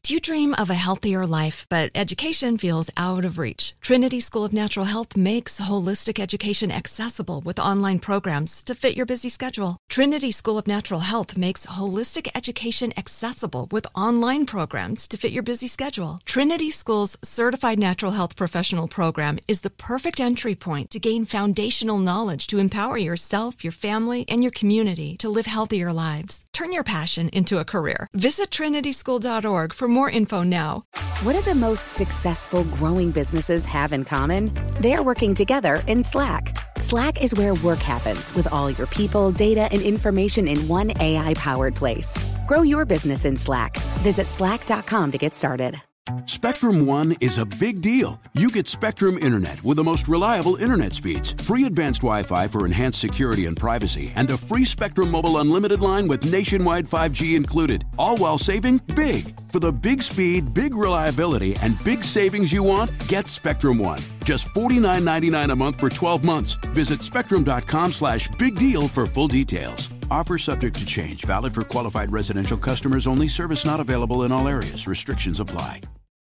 Do you dream of a healthier life, but education feels out of reach? Trinity School of Natural Health makes holistic education accessible with online programs to fit your busy schedule. Trinity School of Natural Health makes holistic education accessible with online programs to fit your busy schedule. Trinity School's Certified Natural Health Professional Program is the perfect entry point to gain foundational knowledge to empower yourself, your family, and your community to live healthier lives. Turn your passion into a career. Visit trinityschool.org for more info now. What do the most successful growing businesses have in common? They're working together in Slack. Slack is where work happens with all your people, data, and information in one AI-powered place. Grow your business in Slack. Visit slack.com to get started. Spectrum One is a big deal. You get Spectrum Internet with the most reliable internet speeds, free advanced Wi-Fi for enhanced security and privacy, and a free Spectrum Mobile Unlimited line with nationwide 5G included, all while saving big. For the big speed, big reliability, and big savings you want, get Spectrum One. Just $49.99 a month for 12 months. Visit spectrum.com/big deal for full details. Offer subject to change. Valid for qualified residential customers only. Service not available in all areas. Restrictions apply.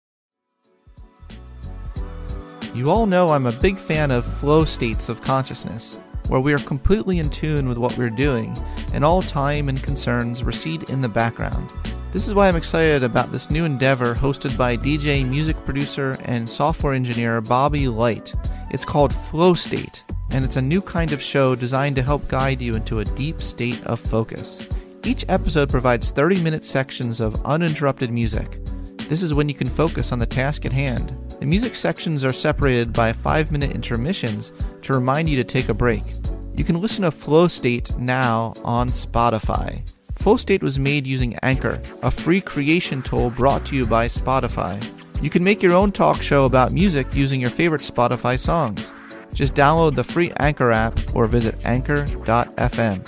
You all know I'm a big fan of flow states of consciousness, where we are completely in tune with what we're doing, and all time and concerns recede in the background. This is why I'm excited about this new endeavor hosted by DJ, music producer, and software engineer Bobby Light. It's called Flow State, and it's a new kind of show designed to help guide you into a deep state of focus. Each episode provides 30-minute sections of uninterrupted music. This is when you can focus on the task at hand. The music sections are separated by 5-minute intermissions to remind you to take a break. You can listen to Flow State now on Spotify. Flow State was made using Anchor, a free creation tool brought to you by Spotify. You can make your own talk show about music using your favorite Spotify songs. Just download the free Anchor app or visit anchor.fm.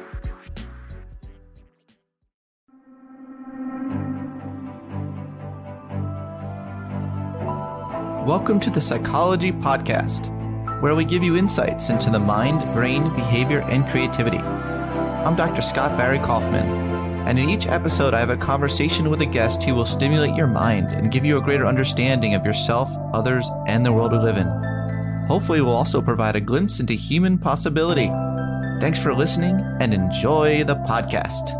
Welcome to the Psychology Podcast, where we give you insights into the mind, brain, behavior, and creativity. I'm Dr. Scott Barry Kaufman, and in each episode I have a conversation with a guest who will stimulate your mind and give you a greater understanding of yourself, others, and the world we live in. Hopefully we'll also provide a glimpse into human possibility. Thanks for listening and enjoy the podcast.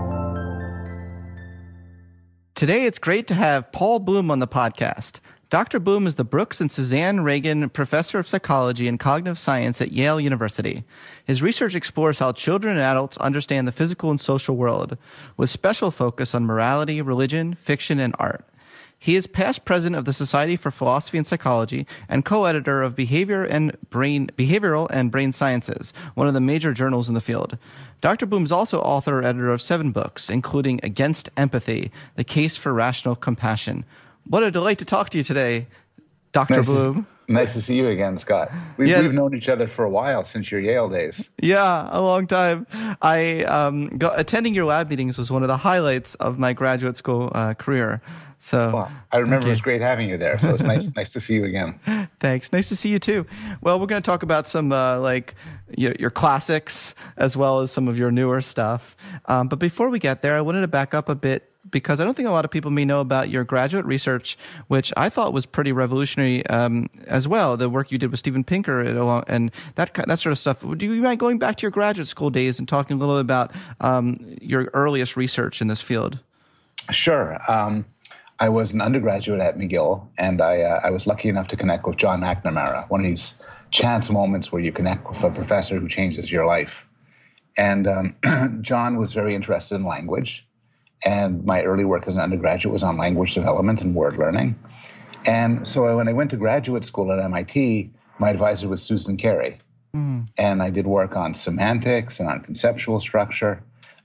Today it's great to have Paul Bloom on the podcast. Dr. Bloom is the Brooks and Suzanne Reagan Professor of Psychology and Cognitive Science at Yale University. His research explores how children and adults understand the physical and social world, with special focus on morality, religion, fiction, and art. He is past president of the Society for Philosophy and Psychology and co-editor of Behavioral and Brain Sciences, one of the major journals in the field. Dr. Bloom is also author or editor of 7 books, including Against Empathy, The Case for Rational Compassion. What a delight to talk to you today, Dr. Bloom. Nice to see you again, Scott. We've known each other for a while, since your Yale days. Yeah, a long time. Attending your lab meetings was one of the highlights of my graduate school career. So well, I remember it was great having you there. So it's nice to see you again. Thanks. Nice to see you too. Well, we're going to talk about some your classics as well as some of your newer stuff. But before we get there, I wanted to back up a bit, because I don't think a lot of people may know about your graduate research, which I thought was pretty revolutionary as well, the work you did with Steven Pinker and that sort of stuff. Do you mind going back to your graduate school days and talking a little about your earliest research in this field? Sure. I was an undergraduate at McGill, and I was lucky enough to connect with John McNamara, one of these chance moments where you connect with a professor who changes your life. And John was very interested in language. And my early work as an undergraduate was on language development and word learning. And so when I went to graduate school at MIT, my advisor was Susan Carey. Mm. And I did work on semantics and on conceptual structure.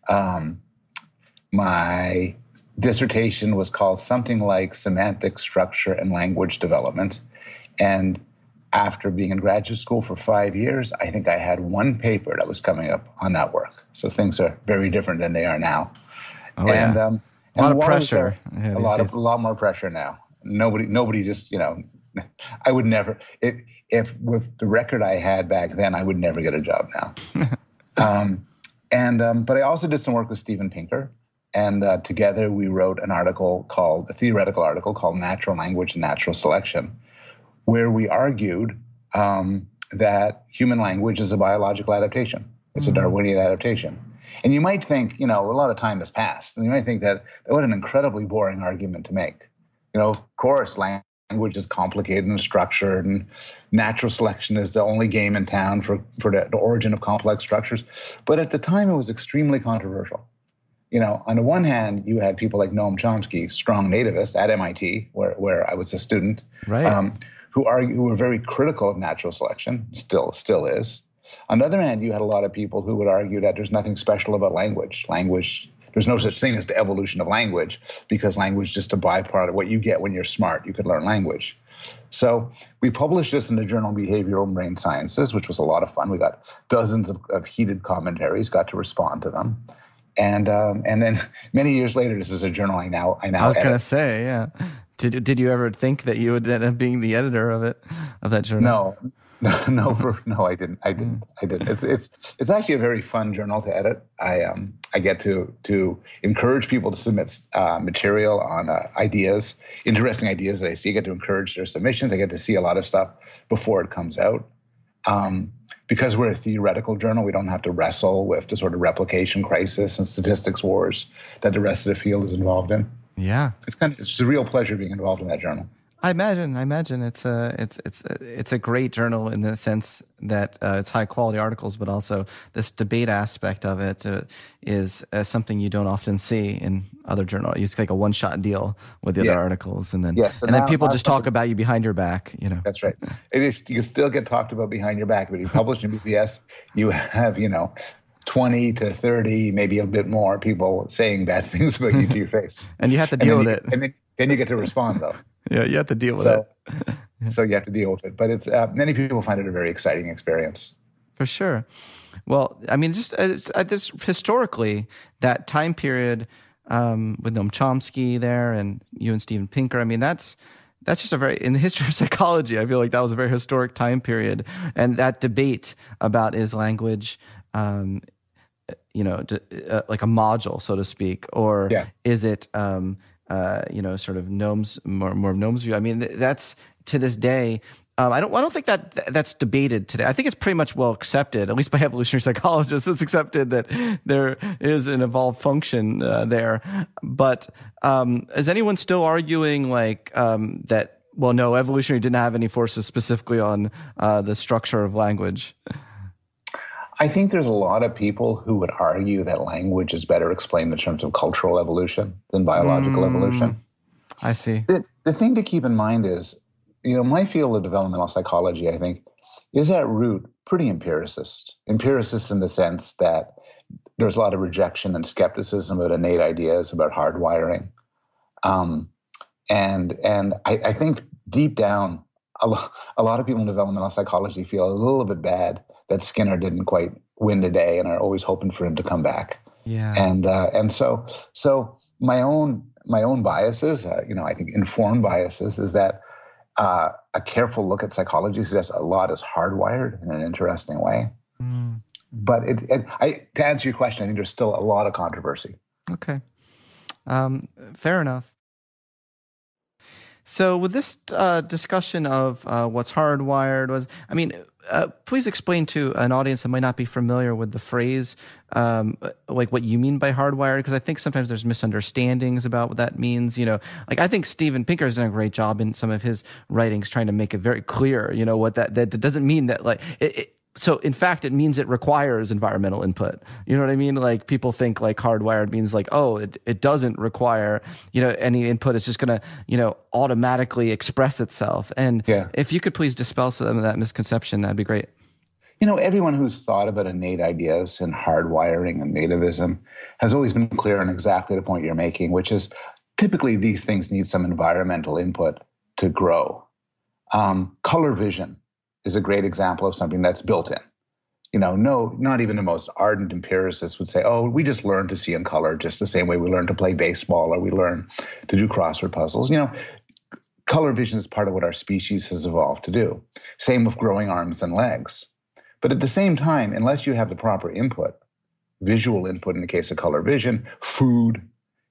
My dissertation was called something like Semantic Structure and Language Development. And after being in graduate school for 5 years, I think I had one paper that was coming up on that work. So things are very different than they are now. Oh, and, yeah. A lot of pressure. A lot more pressure now. Nobody just, I would never, if with the record I had back then, I would never get a job now. But I also did some work with Steven Pinker. And together we wrote a theoretical article called Natural Language and Natural Selection, where we argued that human language is a biological adaptation. It's a Darwinian adaptation. And you might think, a lot of time has passed, and you might think that what an incredibly boring argument to make. Of course, language is complicated and structured, and natural selection is the only game in town for the origin of complex structures. But at the time, it was extremely controversial. On the one hand, you had people like Noam Chomsky, strong nativist at MIT, where I was a student, right. Who were very critical of natural selection, still is. On the other hand, you had a lot of people who would argue that there's nothing special about language. There's no such thing as the evolution of language, because language is just a byproduct of what you get when you're smart. You could learn language. So we published this in the journal Behavioral and Brain Sciences, which was a lot of fun. We got dozens of heated commentaries, got to respond to them. And then many years later, this is a journal I now I was going to edit. say, yeah. Did you ever think that you would end up being the editor of that journal? No, I didn't. It's actually a very fun journal to edit. I get to encourage people to submit material on ideas, interesting ideas that I see. I get to encourage their submissions. I get to see a lot of stuff before it comes out. Because we're a theoretical journal, we don't have to wrestle with the sort of replication crisis and statistics wars that the rest of the field is involved in. Yeah, it's a real pleasure being involved in that journal. I imagine it's a great journal in the sense that it's high quality articles, but also this debate aspect of it is something you don't often see in other journals. It's like a one shot deal with the other articles, and then people just talk about you behind your back. That's right. You can still get talked about behind your back, but you publish in BBS, you have 20 to 30, maybe a bit more people saying bad things about you to your face, and you have to deal with it. And then you get to respond though. Yeah, you have to deal with it. So you have to deal with it. But it's many people find it a very exciting experience. For sure. Well, I mean, just this historically, that time period with Noam Chomsky there and you and Steven Pinker, I mean, that's just in the history of psychology, I feel like that was a very historic time period. And that debate about is language like a module, so to speak, or is it sort of Noam's more of Noam's view. I mean, that's to this day. I don't think that's debated today. I think it's pretty much well accepted, at least by evolutionary psychologists. It's accepted that there is an evolved function there. But is anyone still arguing that? Well, no, evolutionary didn't have any forces specifically on the structure of language. I think there's a lot of people who would argue that language is better explained in terms of cultural evolution than biological evolution. I see. The thing to keep in mind is, my field of developmental psychology, I think, is at root pretty empiricist. Empiricist in the sense that there's a lot of rejection and skepticism about innate ideas, about hardwiring. And I think deep down, a lot of people in developmental psychology feel a little bit bad that Skinner didn't quite win the day and are always hoping for him to come back. Yeah. And so my own biases, I think informed biases, is that a careful look at psychology suggests a lot is hardwired in an interesting way. But to answer your question, I think there's still a lot of controversy. Okay. Fair enough. So with this discussion of what's hardwired please explain to an audience that might not be familiar with the phrase, what you mean by hardwired, because I think sometimes there's misunderstandings about what that means. I think Steven Pinker has done a great job in some of his writings trying to make it very clear, what that doesn't mean that so in fact, it means it requires environmental input. You know what I mean? People think hardwired means it doesn't require, any input. It's just going to, automatically express itself. And if you could please dispel some of that misconception, that'd be great. Everyone who's thought about innate ideas and hardwiring and nativism has always been clear on exactly the point you're making, which is typically these things need some environmental input to grow. Color vision is a great example of something that's built in. Not even the most ardent empiricists would say, oh, we just learn to see in color just the same way we learn to play baseball or we learn to do crossword puzzles. Color vision is part of what our species has evolved to do. Same with growing arms and legs. But at the same time, unless you have the proper input, visual input in the case of color vision, food,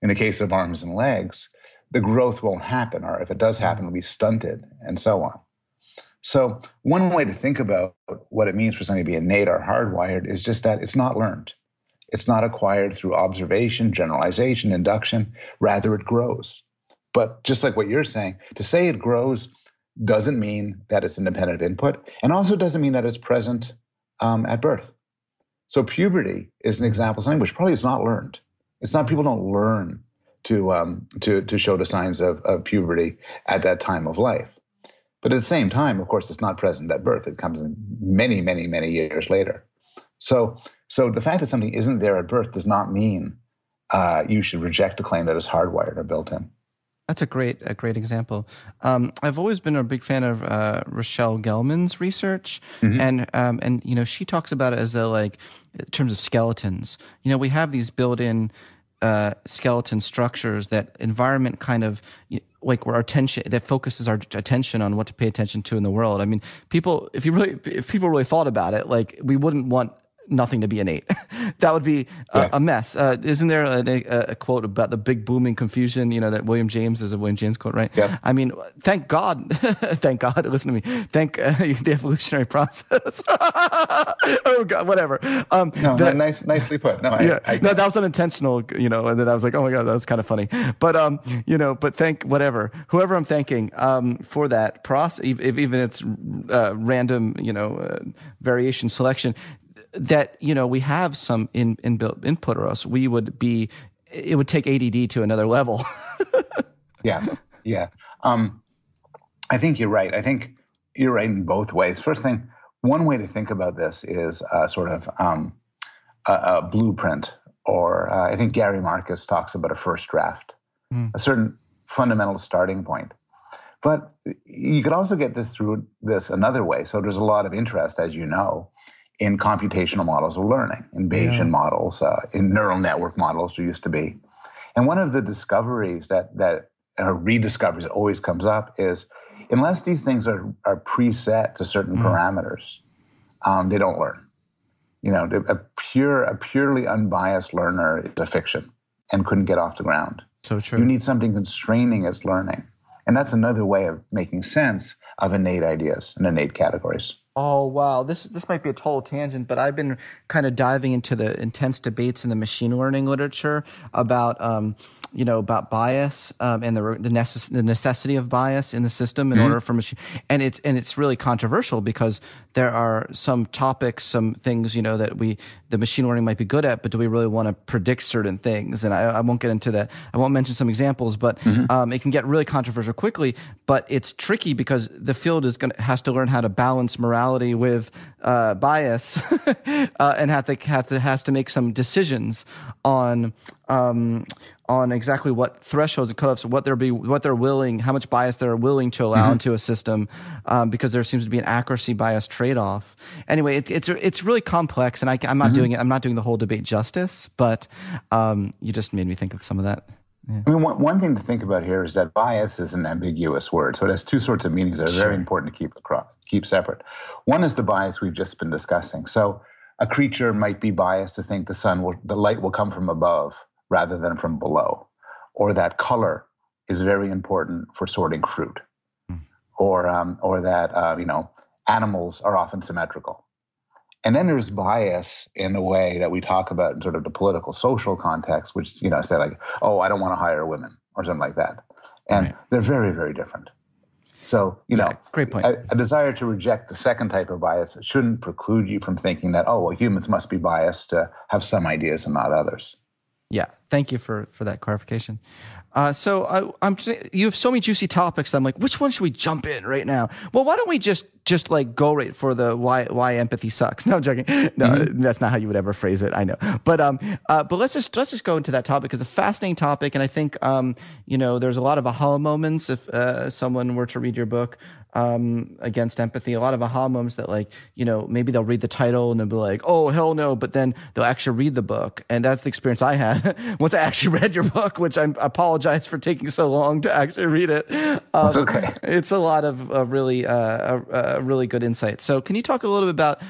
In the case of arms and legs, the growth won't happen, or if it does happen, it'll be stunted, and so on. So one way to think about what it means for something to be innate or hardwired is just that it's not learned. It's not acquired through observation, generalization, induction. Rather, it grows. But just like what you're saying, to say it grows doesn't mean that it's independent of input, and also doesn't mean that it's present at birth. So puberty is an example of something which probably is not learned. It's not, people don't learn to show the signs of puberty at that time of life. But at the same time, of course, it's not present at birth. It comes in many, many, many years later. So the fact that something isn't there at birth does not mean you should reject the claim that it's hardwired or built in. That's a great example. I've always been a big fan of Rochelle Gelman's research, and she talks about it as in terms of skeletons. We have these built-in skeleton structures that environment kind of where our attention, that focuses our attention on what to pay attention to in the world. I mean, if people really thought about it, we wouldn't want nothing to be innate. That would be a mess. Isn't there a quote about the big booming confusion, that William James is a William James quote, right? Yeah. I mean, thank God, listen to me, thank the evolutionary process. Oh God, whatever. Nicely put. No, no, that was unintentional, and then I was like, oh my God, that was kind of funny. But, but thank whoever I'm thanking for that process, even it's random, variation selection, that we have some inbuilt input, or else it would take ADD to another level. Yeah. I think you're right. I think you're right in both ways. First thing, one way to think about this is sort of a blueprint, or I think Gary Marcus talks about a first draft, a certain fundamental starting point. But you could also get this through this another way. So there's a lot of interest, as you know, in computational models of learning, in Bayesian models, in neural network models there used to be. And one of the discoveries that rediscoveries that always comes up is, unless these things are preset to certain parameters, they don't learn. A purely unbiased learner is a fiction and couldn't get off the ground. So true. You need something constraining its learning. And that's another way of making sense of innate ideas and innate categories. Oh, wow. This might be a total tangent, but I've been kind of diving into the intense debates in the machine learning literature about bias and the necessity of bias in the system in order for machine. And it's really controversial because there are some topics, some things, that the machine learning might be good at, but do we really want to predict certain things? And I won't get into that. I won't mention some examples, but it can get really controversial quickly. But it's tricky because the field has to learn how to balance morality with bias, and has to make some decisions on exactly what thresholds and cutoffs, what they're willing, how much bias they're willing to allow into a system, because there seems to be an accuracy bias trade-off. Anyway, it's really complex, and I'm not doing it. I'm not doing the whole debate justice, but you just made me think of some of that. Yeah. I mean, one thing to think about here is that bias is an ambiguous word, so it has two sorts of meanings that are very important to keep separate. One is the bias we've just been discussing. So a creature might be biased to think the light will come from above rather than from below, or that color is very important for sorting fruit, or that animals are often symmetrical. And then there's bias in the way that we talk about in sort of the political social context, which say I don't want to hire women or something like that, and they're very, very different. So great point. A desire to reject the second type of bias shouldn't preclude you from thinking that humans must be biased to have some ideas and not others. Yeah, thank you for that clarification. So you have so many juicy topics. I'm like, which one should we jump in right now? Well, why don't we just go right for the why empathy sucks? No, I'm joking. No, that's not how you would ever phrase it. I know, but let's just go into that topic. It's a fascinating topic, and I think there's a lot of aha moments if someone were to read your book. Against empathy, a lot of aha moments that maybe they'll read the title and they'll be like, oh hell no, but then they'll actually read the book, and that's the experience I had once I actually read your book, which I apologize for taking so long to actually read it. It's okay. It's a lot of really good insight. So can you talk a little bit about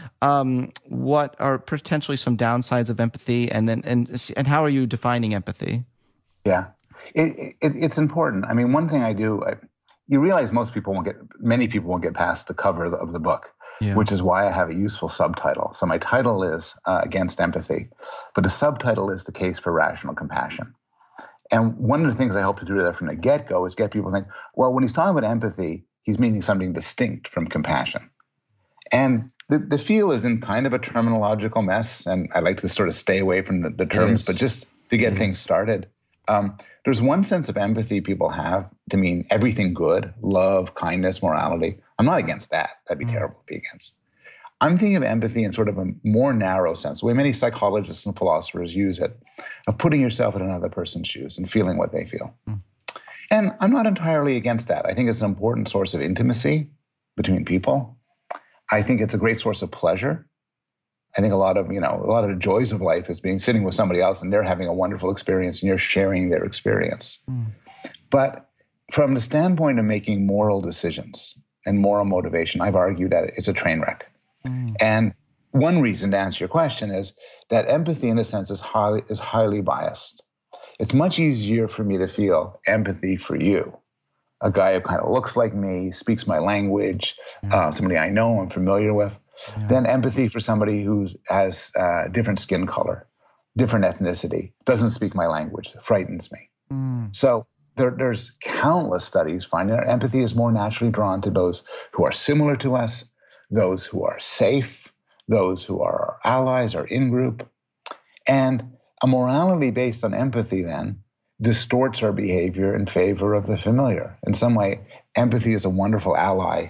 what are potentially some downsides of empathy, and how are you defining empathy? Yeah, it's important. I mean, one thing I do, you realize many people won't get past the cover of the book, which is why I have a useful subtitle. So my title is Against Empathy, but the subtitle is The Case for Rational Compassion. And one of the things I hope to do there from the get-go is get people to think, well, when he's talking about empathy, he's meaning something distinct from compassion. And the field is in kind of a terminological mess, and I like to sort of stay away from the terms, but just to get things started. There's one sense of empathy people have to mean everything good, love, kindness, morality. I'm not against that. That'd be terrible to be against. I'm thinking of empathy in sort of a more narrow sense, the way many psychologists and philosophers use it, of putting yourself in another person's shoes and feeling what they feel. And I'm not entirely against that. I think it's an important source of intimacy between people. I think it's a great source of pleasure. I think a lot of the joys of life is sitting with somebody else and they're having a wonderful experience and you're sharing their experience. But from the standpoint of making moral decisions and moral motivation, I've argued that it's a train wreck. And one reason to answer your question is that empathy, in a sense, is highly biased. It's much easier for me to feel empathy for you, a guy who kind of looks like me, speaks my language, somebody I know, I'm familiar with, than empathy for somebody who has different skin color, different ethnicity, doesn't speak my language, frightens me. So there's countless studies finding that empathy is more naturally drawn to those who are similar to us, those who are safe, those who are our allies or in-group. And a morality based on empathy then distorts our behavior in favor of the familiar. In some way, empathy is a wonderful ally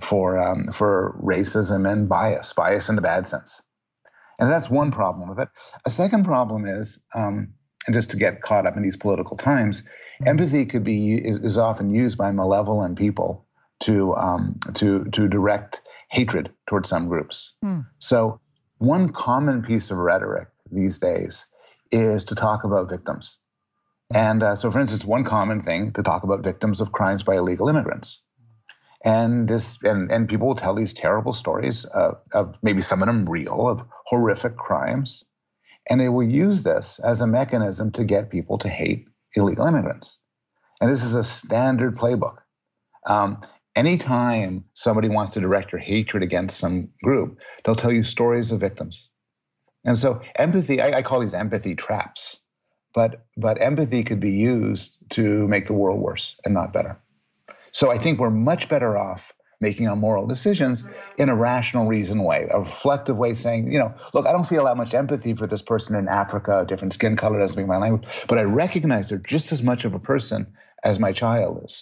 for racism and bias in the bad sense. And that's one problem with it. A second problem is, and just to get caught up in these political times, empathy is often used by malevolent people to direct hatred towards some groups. So one common piece of rhetoric these days is to talk about victims. And so, for instance, one common thing to talk about victims of crimes by illegal immigrants. And people will tell these terrible stories of maybe some of them real, of horrific crimes. And they will use this as a mechanism to get people to hate illegal immigrants. And this is a standard playbook. Anytime somebody wants to direct your hatred against some group, they'll tell you stories of victims. And so empathy, I call these empathy traps, but empathy could be used to make the world worse and not better. So I think we're much better off making our moral decisions in a rational, reasoned way, a reflective way, saying, look, I don't feel that much empathy for this person in Africa, a different skin color, doesn't speak my language, but I recognize they're just as much of a person as my child is.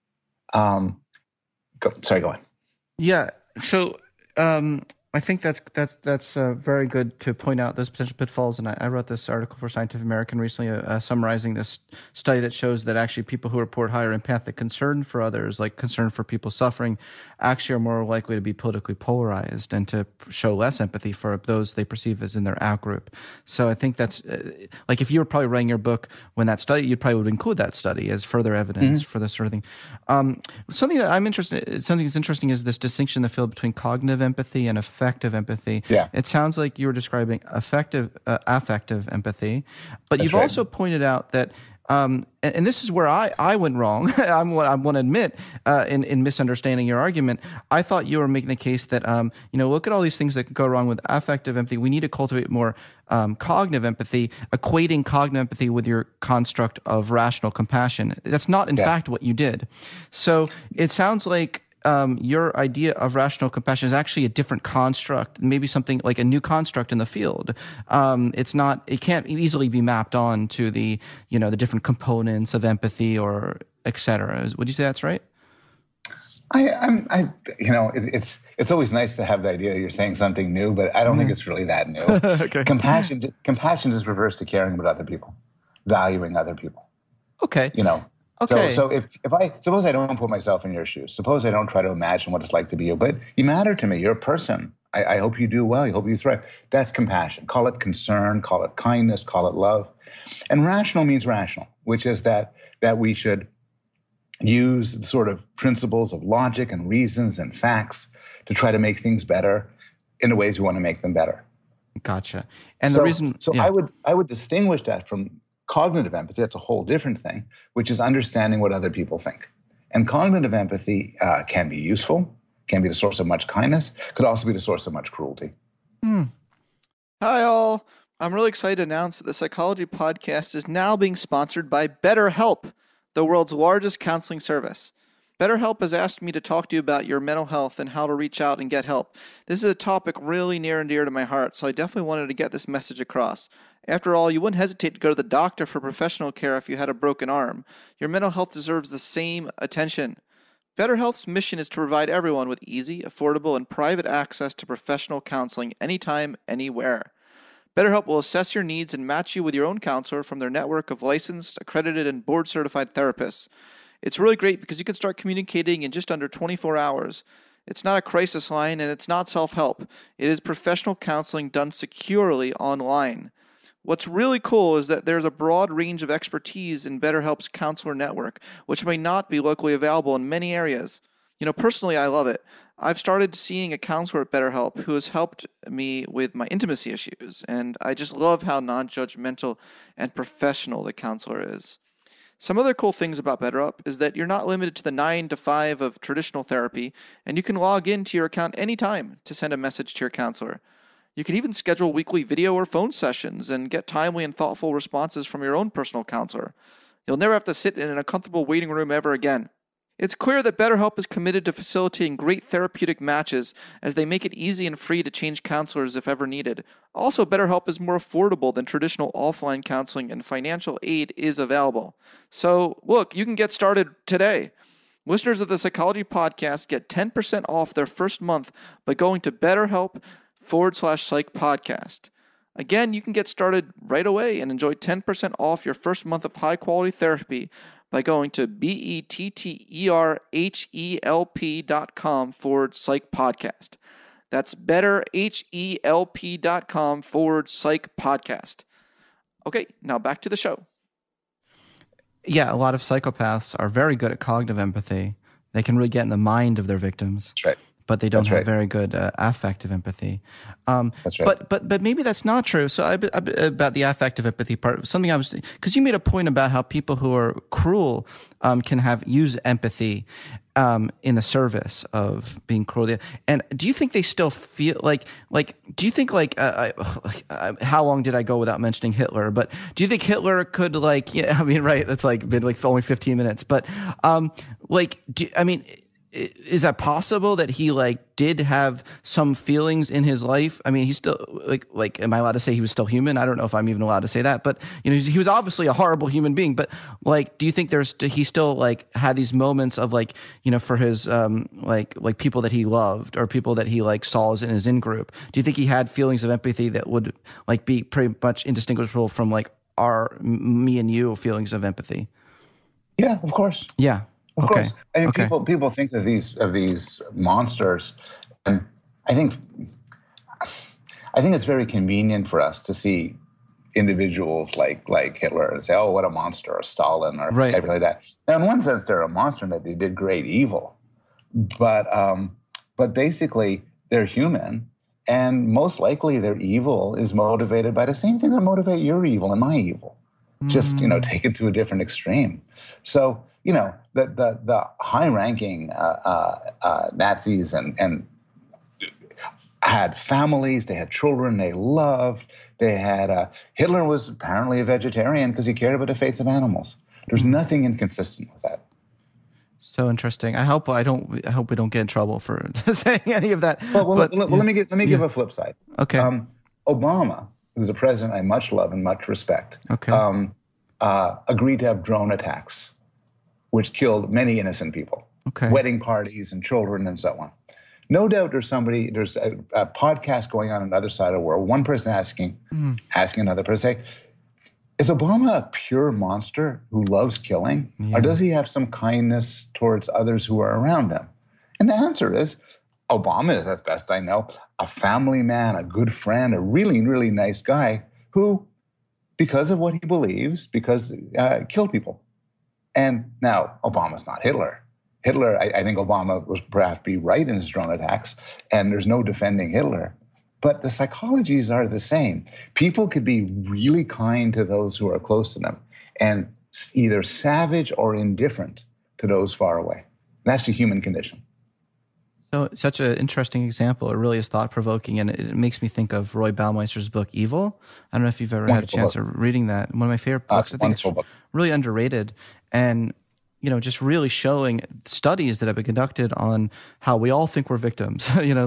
Go on. Yeah. So I think that's very good to point out those potential pitfalls. And I wrote this article for Scientific American recently summarizing this study that shows that actually people who report higher empathic concern for others, like concern for people suffering, actually are more likely to be politically polarized and to show less empathy for those they perceive as in their out-group. So I think that's like if you were probably writing your book when that study, you'd probably would include that study as further evidence for this sort of thing. Something that's interesting is this distinction in the field between cognitive empathy and affective empathy. Yeah. It sounds like you were describing affective empathy, but That's you've right. also pointed out that, and this is where I went wrong. I want to admit in misunderstanding your argument. I thought you were making the case that look at all these things that could go wrong with affective empathy. We need to cultivate more cognitive empathy, equating cognitive empathy with your construct of rational compassion. That's not, in fact, what you did. So it sounds like your idea of rational compassion is actually a different construct, maybe something like a new construct in the field. It can't easily be mapped on to the different components of empathy or et cetera. Would you say that's right? It's always nice to have the idea you're saying something new, but I don't think it's really that new. Okay. Compassion is reverse to caring about other people, valuing other people. Okay. Okay. So if I suppose I don't put myself in your shoes, suppose I don't try to imagine what it's like to be you, but you matter to me. You're a person. I hope you do well. I hope you thrive. That's compassion. Call it concern, call it kindness, call it love. And rational means rational, which is that we should use the sort of principles of logic and reasons and facts to try to make things better in the ways we want to make them better. Gotcha. And the reason, I would distinguish that from cognitive empathy, that's a whole different thing, which is understanding what other people think. And cognitive empathy can be useful, can be the source of much kindness, could also be the source of much cruelty. Hi, all. I'm really excited to announce that the Psychology Podcast is now being sponsored by BetterHelp, the world's largest counseling service. BetterHelp has asked me to talk to you about your mental health and how to reach out and get help. This is a topic really near and dear to my heart, so I definitely wanted to get this message across. After all, you wouldn't hesitate to go to the doctor for professional care if you had a broken arm. Your mental health deserves the same attention. BetterHelp's mission is to provide everyone with easy, affordable, and private access to professional counseling anytime, anywhere. BetterHelp will assess your needs and match you with your own counselor from their network of licensed, accredited, and board-certified therapists. It's really great because you can start communicating in just under 24 hours. It's not a crisis line, and it's not self-help. It is professional counseling done securely online. What's really cool is that there's a broad range of expertise in BetterHelp's counselor network, which may not be locally available in many areas. Personally, I love it. I've started seeing a counselor at BetterHelp who has helped me with my intimacy issues, and I just love how non-judgmental and professional the counselor is. Some other cool things about BetterHelp is that you're not limited to the 9 to 5 of traditional therapy, and you can log into your account anytime to send a message to your counselor. You can even schedule weekly video or phone sessions and get timely and thoughtful responses from your own personal counselor. You'll never have to sit in an uncomfortable waiting room ever again. It's clear that BetterHelp is committed to facilitating great therapeutic matches as they make it easy and free to change counselors if ever needed. Also, BetterHelp is more affordable than traditional offline counseling and financial aid is available. So, look, you can get started today. Listeners of the Psychology Podcast get 10% off their first month by going to BetterHelp.com/Psych Podcast. Again, you can get started right away and enjoy 10% off your first month of high-quality therapy by going to BetterHelp.com/Psych Podcast. That's BetterHelp.com/Psych Podcast. Okay, now back to the show. Yeah, a lot of psychopaths are very good at cognitive empathy. They can really get in the mind of their victims. That's right. But they don't have very good affective empathy. That's right. But maybe that's not true. So about the affective empathy part, something I was, because you made a point about how people who are cruel can use empathy in the service of being cruel. And do you think they still feel do you think how long did I go without mentioning Hitler? But do you think Hitler could that's been only 15 minutes. But is that possible that he did have some feelings in his life? I mean, he's still am I allowed to say he was still human? I don't know if I'm even allowed to say that, but he was obviously a horrible human being. But do you think he still had these moments of for his people that he loved or people that he saw as in his in-group? Do you think he had feelings of empathy that would be pretty much indistinguishable from our me and you feelings of empathy? Yeah, of course. Yeah. Of course. I mean, people think of these monsters, and I think it's very convenient for us to see individuals like Hitler and say, "Oh, what a monster," or Stalin, or everything like that. Now, in one sense, they're a monster in that they did great evil, but basically they're human, and most likely their evil is motivated by the same things that motivate your evil and my evil, just take it to a different extreme. So. The high-ranking Nazis and had families, they had children they loved. They had Hitler was apparently a vegetarian because he cared about the fates of animals. There's nothing inconsistent with that. So interesting. I hope we don't get in trouble for saying any of that. Let me give a flip side. Okay. Obama, who's a president I much love and much respect, agreed to have drone attacks, which killed many innocent people, wedding parties and children and so on. No doubt there's a podcast going on the other side of the world, one person asking another person, is Obama a pure monster who loves killing? Yeah. Or does he have some kindness towards others who are around him? And the answer is, Obama is, as best I know, a family man, a good friend, a really, really nice guy who, because of what he believes, killed people. And now, Obama's not Hitler. I think Obama was perhaps be right in his drone attacks, and there's no defending Hitler. but the psychologies are the same. People could be really kind to those who are close to them and either savage or indifferent to those far away. That's the human condition. So, such an interesting example. It really is thought-provoking, and it makes me think of Roy Baumeister's book, Evil. I don't know if you've ever had a chance of reading that. One of my favorite books. I think it's really underrated. And just really showing studies that have been conducted on how we all think we're victims,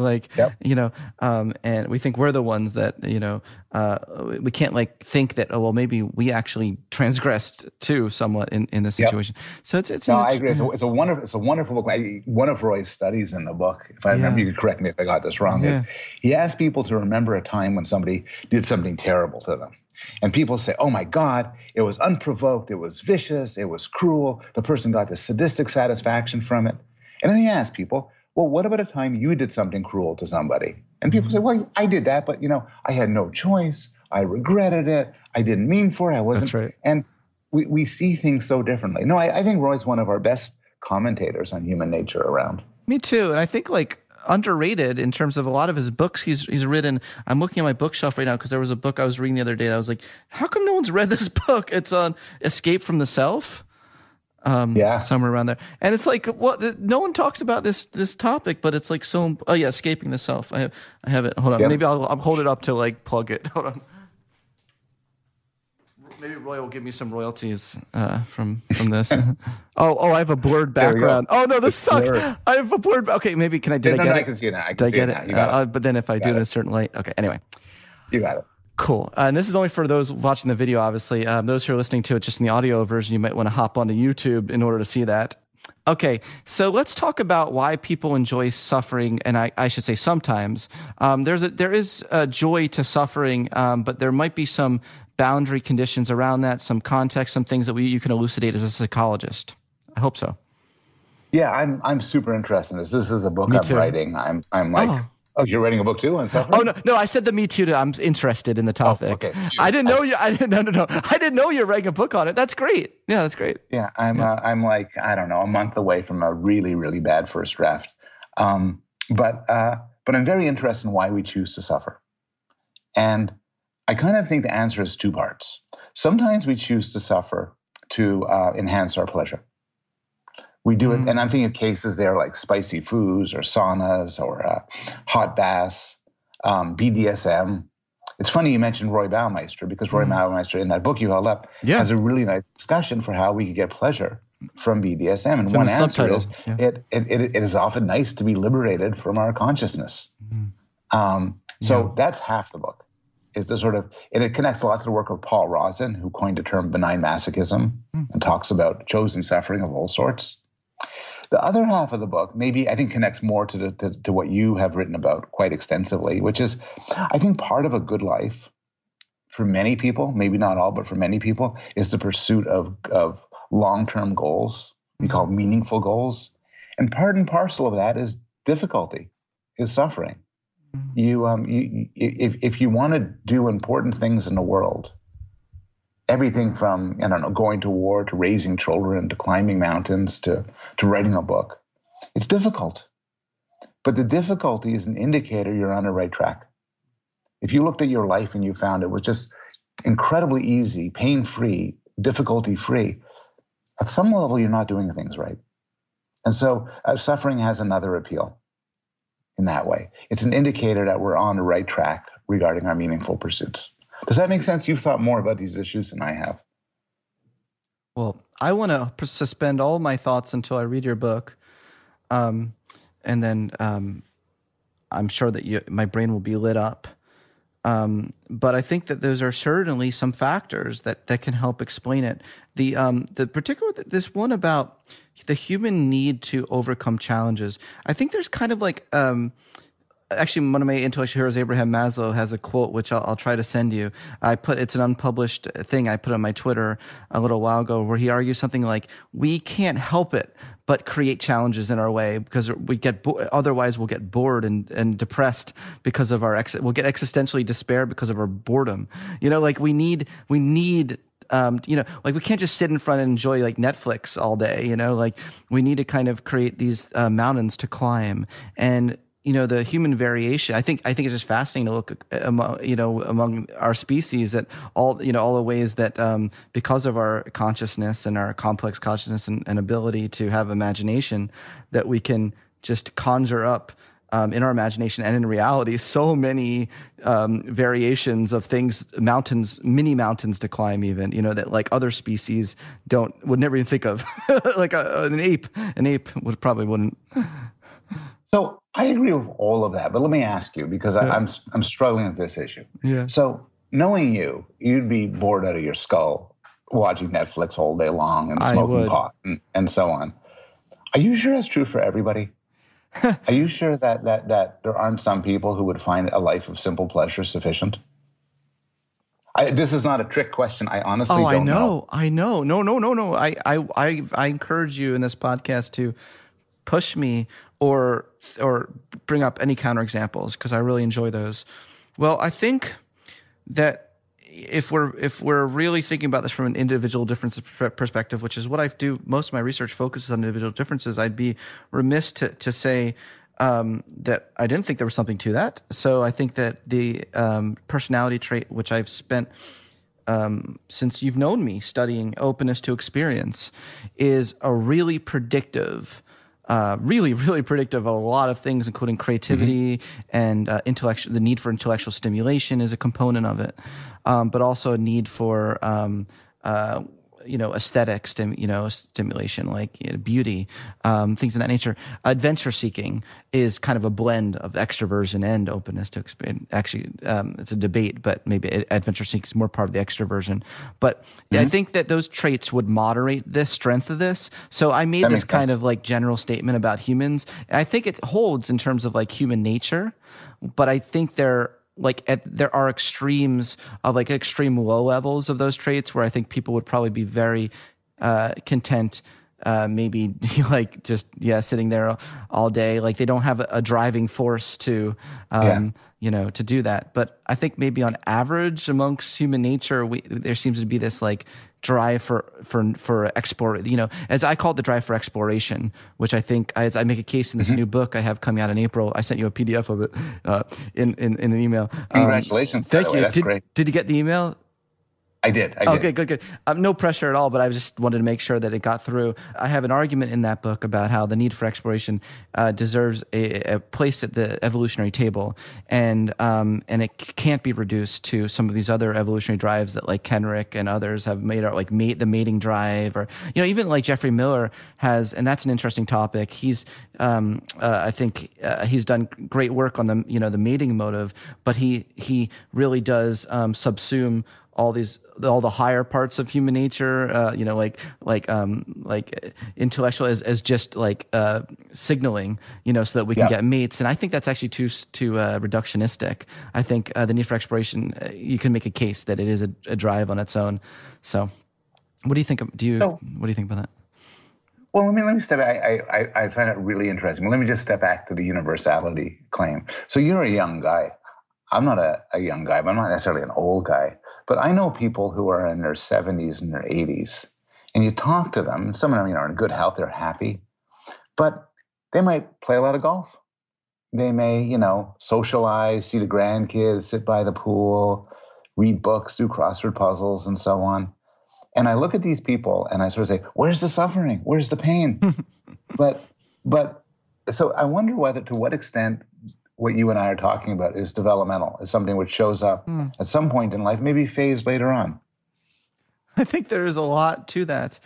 and we think we're the ones that, we can't think that, oh, well, maybe we actually transgressed too somewhat in this situation. So it's I agree. It's a wonderful book. One of Roy's studies in the book, if I remember, you could correct me if I got this wrong, is he asked people to remember a time when somebody did something terrible to them. And people say, oh my God, it was unprovoked, it was vicious, it was cruel, the person got the sadistic satisfaction from it. And then he asked people, well, what about a time you did something cruel to somebody? And people say, well, I did that, but I had no choice, I regretted it, I didn't mean for it, I wasn't. That's right. And we see things so differently. No, I think Roy's one of our best commentators on human nature around. Me too. And I think underrated in terms of a lot of his books he's written. I'm looking at my bookshelf right now because there was a book I was reading the other day that I was like, how come no one's read this book? It's on Escape from the Self. Somewhere around there. And it's no one talks about this topic, but it's Escaping the Self. I have it. Hold on. Yep. Maybe I'll hold it up to plug it. Hold on. Maybe Roy will give me some royalties from this. Oh, I have a blurred background. Oh no, this sucks. Blur. I have a blurred. Okay, maybe can I? Did I get it? I can see it now. I can see it now. You got it. But then if I do it in a certain light, okay. Anyway, you got it. Cool. And this is only for those watching the video. Obviously, those who are listening to it just in the audio version, you might want to hop onto YouTube in order to see that. Okay, so let's talk about why people enjoy suffering, and I should say sometimes. There is a joy to suffering, but there might be some boundary conditions around that, some context, some things that you can elucidate as a psychologist. I hope so. Yeah, I'm super interested in this. This is a book I'm writing. I'm like, oh, you're writing a book too on suffering? Oh no, I said the Me Too. I'm interested in the topic. Oh, okay. I didn't know you. I didn't know you're writing a book on it. That's great. Yeah, that's great. Yeah, I'm like, I don't know, a month away from a really, really bad first draft. But I'm very interested in why we choose to suffer. And I kind of think the answer is two parts. Sometimes we choose to suffer to enhance our pleasure. We do it, and I'm thinking of cases there like spicy foods or saunas or hot baths, BDSM. It's funny you mentioned Roy Baumeister, because Roy Baumeister, in that book you held up, has a really nice discussion for how we could get pleasure from BDSM. And one answer is it is often nice to be liberated from our consciousness. So that's half the book. Is the sort of, and it connects a lot to the work of Paul Rozin, who coined the term benign masochism and talks about chosen suffering of all sorts. The other half of the book, maybe I think connects more to what you have written about quite extensively, which is, I think part of a good life for many people, maybe not all, but for many people, is the pursuit of long-term goals we call meaningful goals. And part and parcel of that is difficulty, is suffering. If you want to do important things in the world, everything from, going to war to raising children to climbing mountains to writing a book, it's difficult. But the difficulty is an indicator you're on the right track. If you looked at your life and you found it was just incredibly easy, pain-free, difficulty-free, at some level you're not doing things right. And so suffering has another appeal. In that way, it's an indicator that we're on the right track regarding our meaningful pursuits. Does that make sense? You've thought more about these issues than I have. Well, I want to suspend all my thoughts until I read your book, and then I'm sure that my brain will be lit up. But I think that those are certainly some factors that can help explain it. The particular, this one about the human need to overcome challenges. I think there's kind of actually, one of my intellectual heroes, Abraham Maslow, has a quote which I'll try to send you. It's an unpublished thing I put on my Twitter a little while ago, where he argues something like, we can't help it but create challenges in our way, because we otherwise we'll get bored and depressed because of we'll get existentially despair because of our boredom. We need we can't just sit in front and enjoy Netflix all day, we need to kind of create these mountains to climb. And the human variation. I think it's just fascinating to look among our species at all the ways that because of our consciousness and our complex consciousness and ability to have imagination, that we can just conjure up in our imagination and in reality so many variations of things, mountains, mini mountains to climb, even that like other species would never even think of. Like an ape wouldn't. So I agree with all of that, but let me ask you, because I'm struggling with this issue. Yeah. So knowing you'd be bored out of your skull watching Netflix all day long and smoking pot and so on. Are you sure that's true for everybody? Are you sure that there aren't some people who would find a life of simple pleasure sufficient? This is not a trick question. I honestly don't know. I know. No. I encourage you in this podcast to push me or bring up any counterexamples, because I really enjoy those. Well, I think that if we're really thinking about this from an individual difference perspective, which is what I do, most of my research focuses on individual differences, I'd be remiss to say that I didn't think there was something to that. So I think that the personality trait, which I've spent since you've known me studying openness to experience, is a really predictive. Really, really predictive of a lot of things, including creativity and intellectual. The need for intellectual stimulation is a component of it, but also a need for aesthetic stimulation, like beauty, things of that nature. Adventure seeking is kind of a blend of extroversion and openness to experience. Actually, it's a debate, but maybe adventure seeking is more part of the extroversion. But I think that those traits would moderate the strength of this. So I made this kind of like general statement about humans. I think it holds in terms of like human nature, but I think there are extremes of like extreme low levels of those traits where I think people would probably be very content, maybe like just sitting there all day, like they don't have a driving force to to do that. But I think maybe on average amongst human nature, there seems to be this like drive for export, as I call it, the drive for exploration, which I think, as I make a case in this new book I have coming out in April. I sent you a PDF of it in an email. Congratulations. Thank you. That's great. Did you get the email? I did. Okay, good. No pressure at all, but I just wanted to make sure that it got through. I have an argument in that book about how the need for exploration deserves a place at the evolutionary table, and it can't be reduced to some of these other evolutionary drives that like Kenrick and others have made, like the mating drive, or even like Jeffrey Miller has, and that's an interesting topic. He's I think he's done great work on the mating motive, but he really does subsume all the higher parts of human nature, like intellectual as just like signaling, so that we can get mates. And I think that's actually too reductionistic. I think the need for exploration, you can make a case that it is a drive on its own. So, what do you think? What do you think about that? Well, let me step back. I find it really interesting. Well, let me just step back to the universality claim. So you're a young guy. I'm not a young guy, but I'm not necessarily an old guy. But I know people who are in their 70s and their 80s, and you talk to them, some of them are in good health, they're happy, but they might play a lot of golf. They may, socialize, see the grandkids, sit by the pool, read books, do crossword puzzles, and so on. And I look at these people and I sort of say, where's the suffering? Where's the pain? but so I wonder to what extent what you and I are talking about is developmental, is something which shows up at some point in life, maybe phased later on. I think there is a lot to that.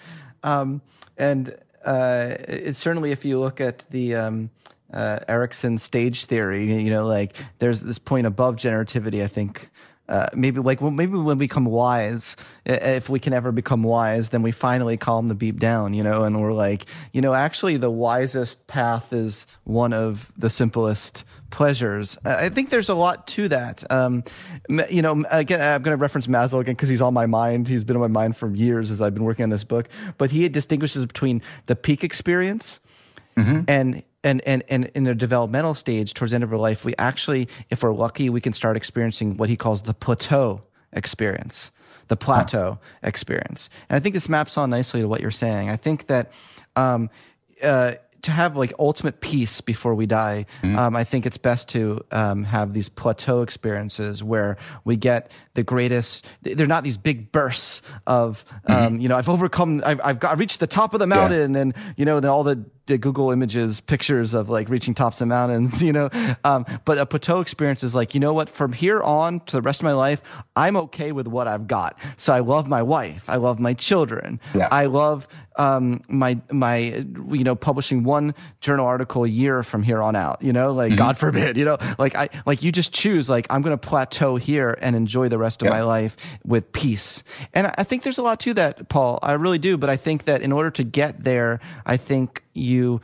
It's certainly, if you look at the Erikson stage theory, like there's this point above generativity, I think. Maybe when we become wise, if we can ever become wise, then we finally calm the beep down, and we're like, actually the wisest path is one of the simplest pleasures. I think there's a lot to that. Again, I'm going to reference Maslow again because he's on my mind. He's been on my mind for years as I've been working on this book. But he distinguishes between the peak experience and in a developmental stage towards the end of our life, we actually, if we're lucky, we can start experiencing what he calls the plateau experience. The plateau experience. And I think this maps on nicely to what you're saying. I think that to have like ultimate peace before we die, I think it's best to have these plateau experiences where we get the greatest. They're not these big bursts of, I've overcome, I've reached the top of the mountain, and then all the Google Images pictures of like reaching tops of mountains, but a plateau experience is like, you know what, from here on to the rest of my life, I'm okay with what I've got. So I love my wife. I love my children. Yeah. I love my publishing one journal article a year from here on out, God forbid, like you just choose, like, I'm going to plateau here and enjoy the rest of my life with peace. And I think there's a lot to that, Paul. I really do. But I think that in order to get there, I think you,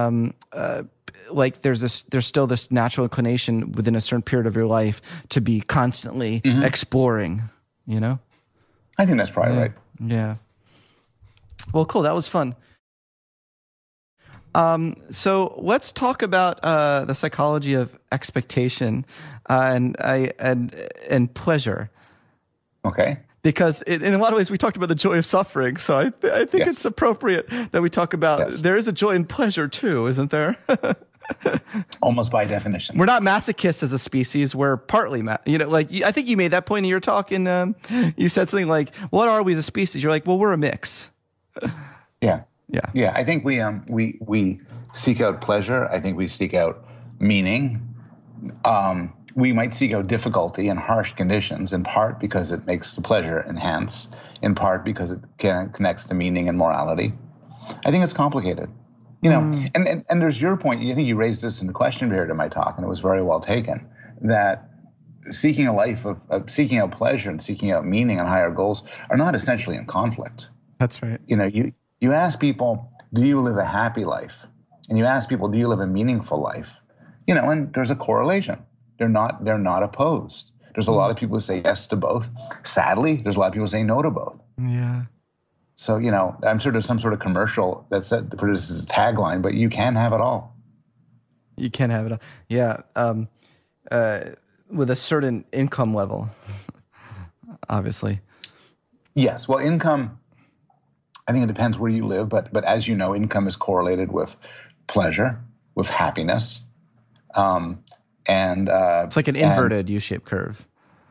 there's still this natural inclination within a certain period of your life to be constantly exploring, I think that's probably right. Yeah. Well, cool. That was fun. So let's talk about the psychology of expectation and pleasure. Okay. Because in a lot of ways we talked about the joy of suffering, so I think it's appropriate that we talk about there is a joy in pleasure too, isn't there? Almost by definition. We're not masochists as a species. We're partly, I think you made that point in your talk, and you said something like, "What are we as a species?" You're like, "Well, we're a mix." Yeah. I think we seek out pleasure. I think we seek out meaning. We might seek out difficulty and harsh conditions, in part because it makes the pleasure enhance, in part because it connects to meaning and morality. I think it's complicated, and there's your point. I think you raised this in the question period of my talk, and it was very well taken, that seeking a life of seeking out pleasure and seeking out meaning and higher goals are not essentially in conflict. That's right. You ask people, do you live a happy life? And you ask people, do you live a meaningful life? And there's a correlation. They're not opposed. There's a lot of people who say yes to both. Sadly, there's a lot of people who say no to both. Yeah. So, I'm sure there's some sort of commercial that said for this as a tagline, but you can have it all. You can have it all. Yeah. With a certain income level, obviously. Yes. Well, income, I think it depends where you live, but as you know, income is correlated with pleasure, with happiness. It's like an inverted U-shaped curve.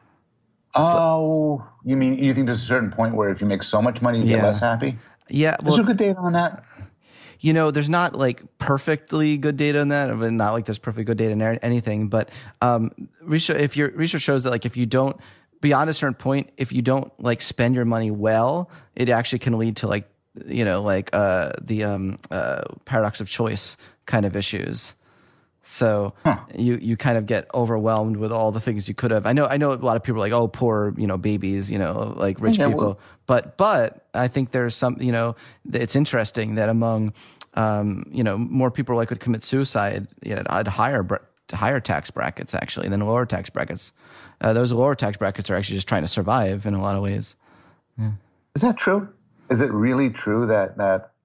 Oh, you think there's a certain point where if you make so much money, you get less happy? Yeah. Is there good data on that? There's not like perfectly good data on that. I mean, not like there's perfectly good data in anything, but research shows that like if you don't, beyond a certain point, if you don't like spend your money well, it actually can lead to like, the paradox of choice kind of issues. So you kind of get overwhelmed with all the things you could have. I know a lot of people are like, oh, poor, babies, like rich people. But I think there's some, it's interesting that among, more people likely to commit suicide at higher tax brackets actually than lower tax brackets. Those lower tax brackets are actually just trying to survive in a lot of ways. Yeah. Is that true? Is it really true that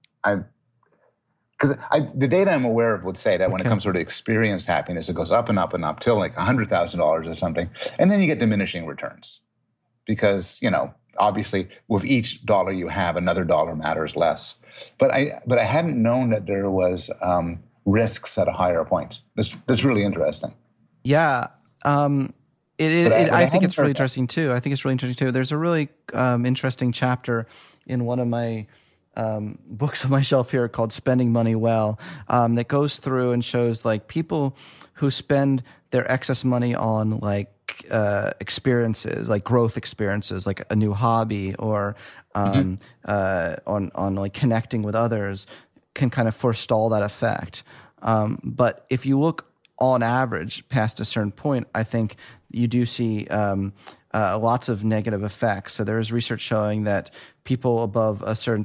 because the data I'm aware of would say that when it comes to experienced happiness, it goes up and up and up till like $100,000 or something. And then you get diminishing returns because, obviously with each dollar you have, another dollar matters less. But I hadn't known that there was risks at a higher point. That's really interesting. Yeah. I think it's really interesting too. There's a really interesting chapter in one of my books on my shelf here called Spending Money Well, that goes through and shows like people who spend their excess money on like experiences, like growth experiences, like a new hobby or on like connecting with others, can kind of forestall that effect. But if you look on average past a certain point, I think you do see lots of negative effects. So there is research showing that people above a certain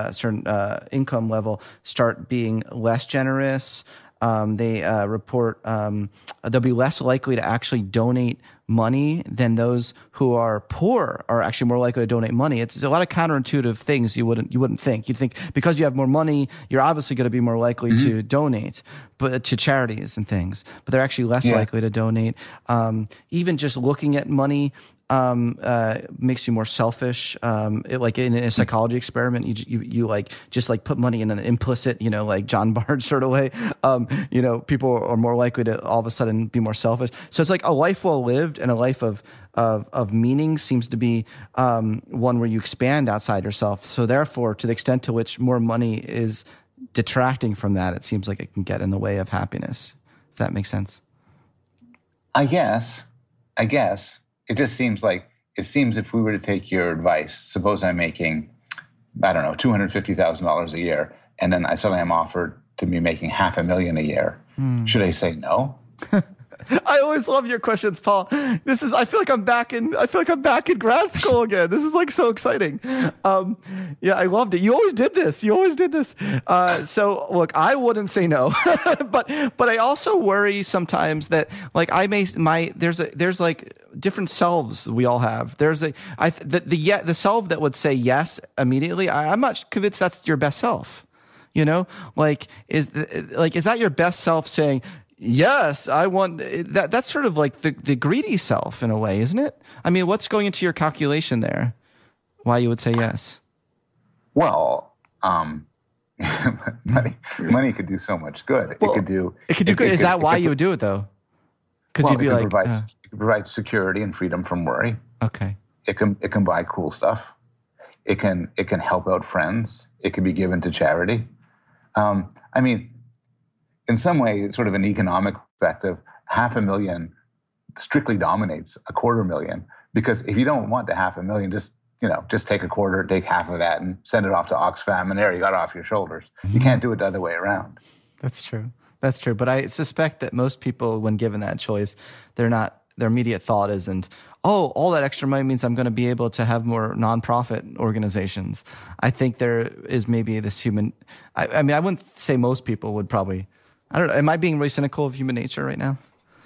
income level start being less generous. They report they'll be less likely to actually donate money than those who are poor are actually more likely to donate money. It's a lot of counterintuitive things you wouldn't think. You'd think because you have more money, you're obviously going to be more likely to donate, but to charities and things. But they're actually less likely to donate. Even just looking at money makes you more selfish. Like in a psychology experiment, you like just like put money in an implicit, like John Barnes sort of way. People are more likely to all of a sudden be more selfish. So it's like a life well lived and a life of meaning seems to be one where you expand outside yourself. So therefore, to the extent to which more money is detracting from that, it seems like it can get in the way of happiness. If that makes sense. I guess. It just seems if we were to take your advice, suppose I'm making, I don't know, $250,000 a year, and then suddenly I'm offered to be making $500,000 a year. Should I say no? I always love your questions, Paul. I feel like I'm back in grad school again. This is like so exciting. Yeah, I loved it. You always did this. So look, I wouldn't say no, but I also worry sometimes that like there's like different selves we all have. There's the self that would say yes immediately. I'm not convinced that's your best self. Like is that your best self saying, yes, I want that? That's sort of like the greedy self in a way, isn't it? I mean, what's going into your calculation there? Why you would say yes? Well, money could do so much good. Well, it could do good. Is that why you would do it though? Because you'd be like, it could provide security and freedom from worry. Okay. It can buy cool stuff. It can help out friends. It can be given to charity. I mean, in some way, it's sort of an economic perspective, $500,000 strictly dominates $250,000, because if you don't want the $500,000, just take a quarter, take half of that and send it off to Oxfam, and there you got it off your shoulders. You can't do it the other way around. That's true. But I suspect that most people, when given that choice, their immediate thought isn't, oh, all that extra money means I'm going to be able to have more nonprofit organizations. I think there is maybe this human, I mean, I wouldn't say most people would probably, I don't know. Am I being really cynical of human nature right now?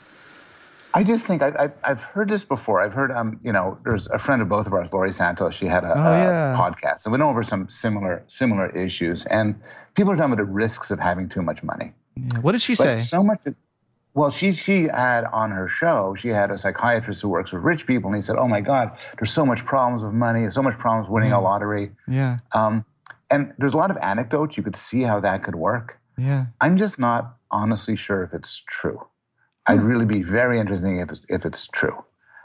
I just think I've heard this before. I've heard, there's a friend of both of ours, Laurie Santos. She had a podcast, and we went over some similar issues. And people are talking about the risks of having too much money. Yeah. What did she say? So much. Well, she had on her show, she had a psychiatrist who works with rich people, and he said, "Oh my God, there's so much problems with money. There's so much problems winning a lottery." Yeah. And there's a lot of anecdotes. You could see how that could work. Yeah. I'm just not honestly sure if it's true. I'd really be very interested if it's true.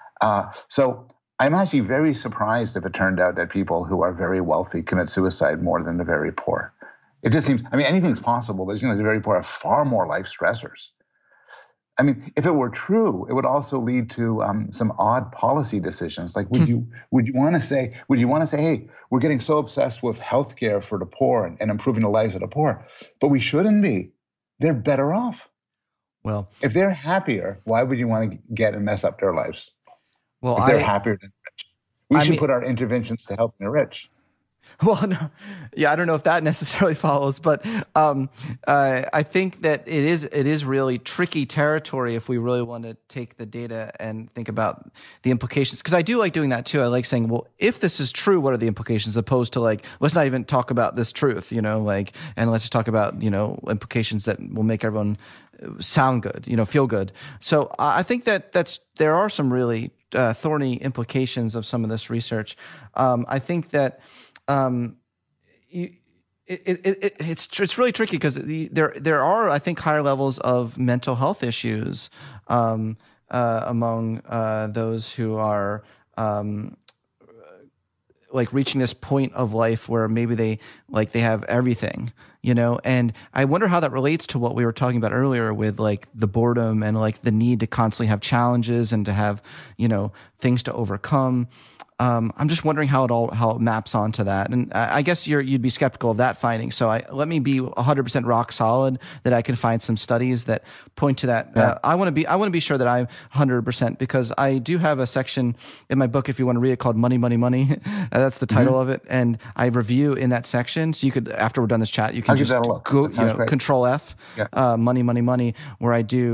So I'm actually very surprised if it turned out that people who are very wealthy commit suicide more than the very poor. It just seems, I mean, anything's possible, but it seems like the very poor have far more life stressors. I mean, if it were true, it would also lead to some odd policy decisions. Like, would you want to say, hey, we're getting so obsessed with healthcare for the poor and improving the lives of the poor, but we shouldn't be. They're better off. Well, if they're happier, why would you want to get and mess up their lives? Well, if they're happier than the rich, we should put our interventions to help the rich. Well, no, yeah, I don't know if that necessarily follows, but I think that it is really tricky territory if we really want to take the data and think about the implications. Because I do like doing that too. I like saying, well, if this is true, what are the implications? Opposed to like, let's not even talk about this truth, and let's just talk about implications that will make everyone sound good, feel good. So I think that there are some really thorny implications of some of this research. I think that. It's really tricky because there are, I think, higher levels of mental health issues among those who are like reaching this point of life where maybe they have everything, and I wonder how that relates to what we were talking about earlier with like the boredom and like the need to constantly have challenges and to have things to overcome. I'm just wondering how it maps onto that, and I guess you'd be skeptical of that finding. So let me be 100% rock solid that I can find some studies that point to that. Yeah. I want to be sure that I'm 100%, because I do have a section in my book, if you want to read it, called Money, Money, Money. That's the title of it, and I review in that section. So you could, after we're done this chat, you can just go Control F, Money, Money, Money, where I do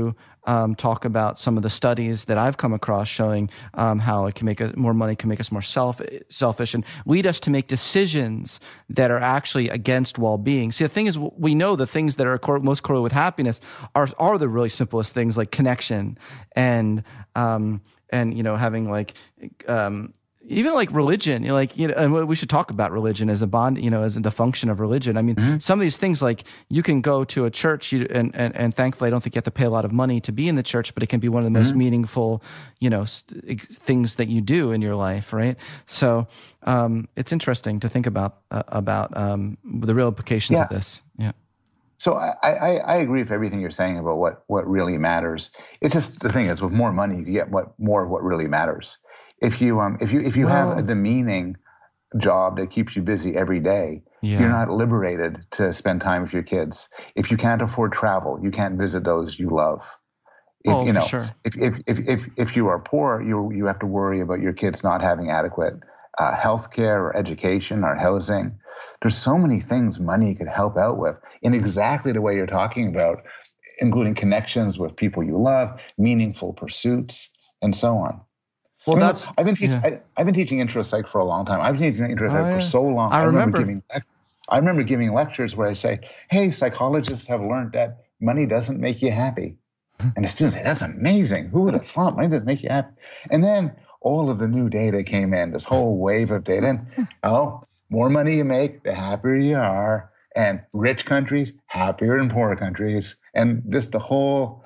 talk about some of the studies that I've come across showing how it can make more money can make us more selfish and lead us to make decisions that are actually against well-being. See, the thing is, we know the things that are most correlated with happiness are the really simplest things, like connection and having like even like religion, and we should talk about religion as a bond, as the function of religion. I mean, some of these things, like you can go to a church, and thankfully I don't think you have to pay a lot of money to be in the church, but it can be one of the most meaningful, things that you do in your life, right? So it's interesting to think about the real implications of this. Yeah. So I agree with everything you're saying about what really matters. It's just the thing is, with more money, you get more of what really matters. If you have a demeaning job that keeps you busy every day, you're not liberated to spend time with your kids. If you can't afford travel, you can't visit those you love. For sure. If you are poor, you have to worry about your kids not having adequate health care or education or housing. There's so many things money could help out with in exactly the way you're talking about, including connections with people you love, meaningful pursuits, and so on. Well, I've been teaching intro psych for a long time. I've been teaching intro psych for so long. I remember giving lectures where I say, "Hey, psychologists have learned that money doesn't make you happy," and the students say, "That's amazing. Who would have thought money doesn't make you happy?" And then all of the new data came in, this whole wave of data. And more money you make, the happier you are, and rich countries happier than poorer countries, and the whole,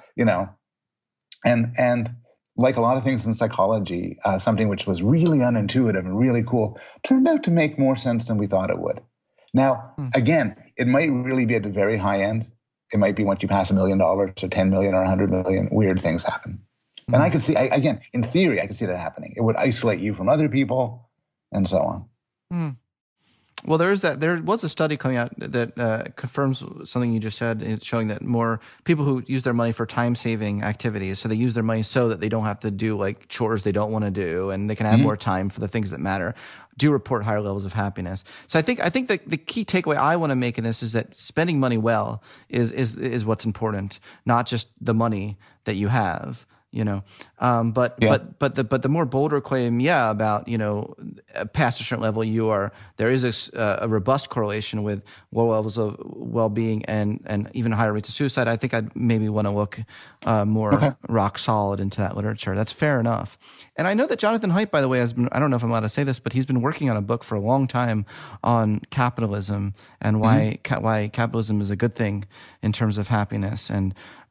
and. Like a lot of things in psychology, something which was really unintuitive and really cool turned out to make more sense than we thought it would. Now, again, it might really be at the very high end. It might be once you pass $1 million or 10 million or 100 million, weird things happen. And I could see, again, in theory, I could see that happening. It would isolate you from other people and so on. Well, there was a study coming out that confirms something you just said. It's showing that more people who use their money for time-saving activities, so they use their money so that they don't have to do like chores they don't want to do, and they can have more time for the things that matter, do report higher levels of happiness. So I think that the key takeaway I want to make in this is that spending money well is what's important, not just the money that you have. But the more bolder claim, about, past a certain level, there is a robust correlation with low levels of well-being and even higher rates of suicide. I think I'd maybe want to look more rock solid into that literature. That's fair enough. And I know that Jonathan Haidt, by the way, has been, I don't know if I'm allowed to say this, but he's been working on a book for a long time on capitalism and why capitalism is a good thing in terms of happiness. And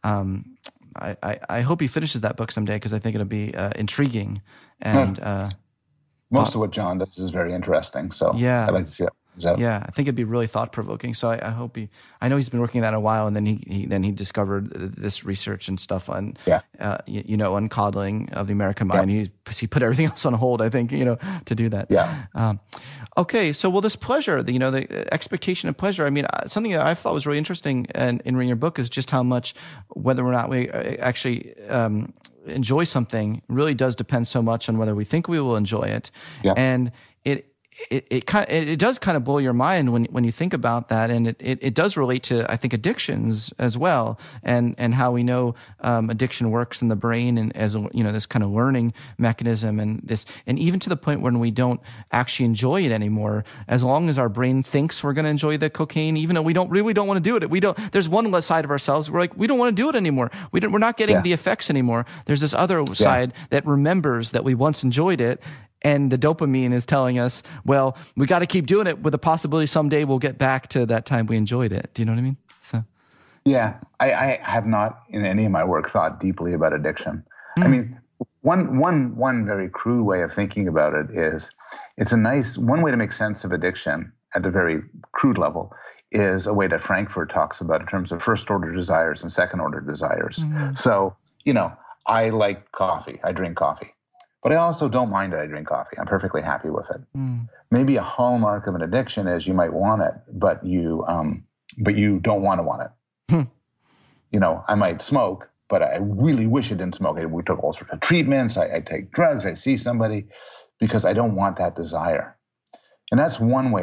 I hope he finishes that book someday, because I think it'll be intriguing. And most of what John does is very interesting. So I'd like to see that. Yeah, I think it'd be really thought-provoking. So I hope I know he's been working on that a while, and then he discovered this research and stuff on, on coddling of the American mind. He put everything else on hold, I think, to do that. Yeah. Okay, so this pleasure, the expectation of pleasure. I mean, something that I thought was really interesting in reading your book is just how much, whether or not we actually enjoy something, really does depend so much on whether we think we will enjoy it. Yeah. And it does kind of blow your mind when you think about that, and it does relate to, I think, addictions as well, and how we know addiction works in the brain, and as this kind of learning mechanism, and even to the point when we don't actually enjoy it anymore, as long as our brain thinks we're going to enjoy the cocaine, even though we don't want to do it. There's one less side of ourselves, we're like, we don't want to do it anymore. We're not getting the effects anymore. There's this other side that remembers that we once enjoyed it. And the dopamine is telling us, well, we got to keep doing it with the possibility someday we'll get back to that time we enjoyed it. Do you know what I mean? So, I have not in any of my work thought deeply about addiction. I mean, one very crude way of thinking about it is, it's one way to make sense of addiction at a very crude level is a way that Frankfurt talks about in terms of first order desires and second order desires. So, I like coffee. I drink coffee. But I also don't mind that I drink coffee. I'm perfectly happy with it. Maybe a hallmark of an addiction is you might want it, but you don't want it. I might smoke, but I really wish I didn't smoke. We took all sorts of treatments. I take drugs. I see somebody because I don't want that desire. And that's one way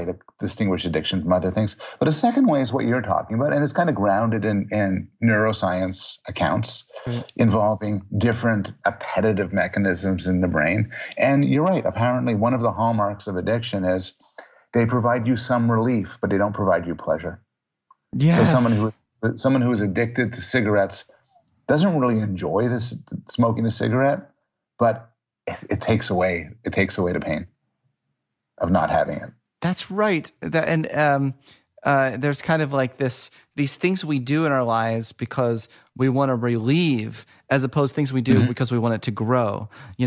distinguish addiction from other things. But a second way is what you're talking about, and it's kind of grounded in neuroscience accounts involving different appetitive mechanisms in the brain. And you're right. Apparently, one of the hallmarks of addiction is they provide you some relief, but they don't provide you pleasure. Yes. So someone who is addicted to cigarettes doesn't really enjoy smoking a cigarette, but it takes away the pain of not having it. That's right. There's kind of like these things we do in our lives because we want to relieve, as opposed to things we do because we want it to grow.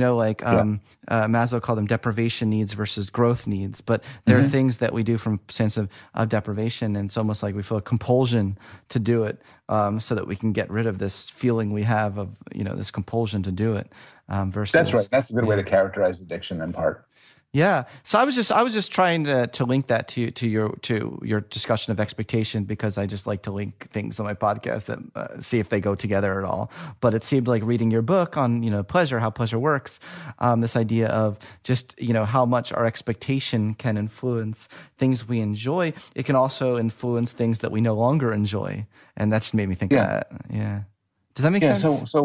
Maslow called them deprivation needs versus growth needs. But there are things that we do from a sense of deprivation, and it's almost like we feel a compulsion to do it, so that we can get rid of this feeling we have of this compulsion to do it. Versus that's right. That's a good way to characterize addiction in part. Yeah. So I was just trying to link that to your discussion of expectation, because I just like to link things on my podcast that see if they go together at all. But it seemed like reading your book on pleasure, how pleasure works, this idea of just how much our expectation can influence things we enjoy. It can also influence things that we no longer enjoy, and that's made me think of that. Yeah. Does that make sense?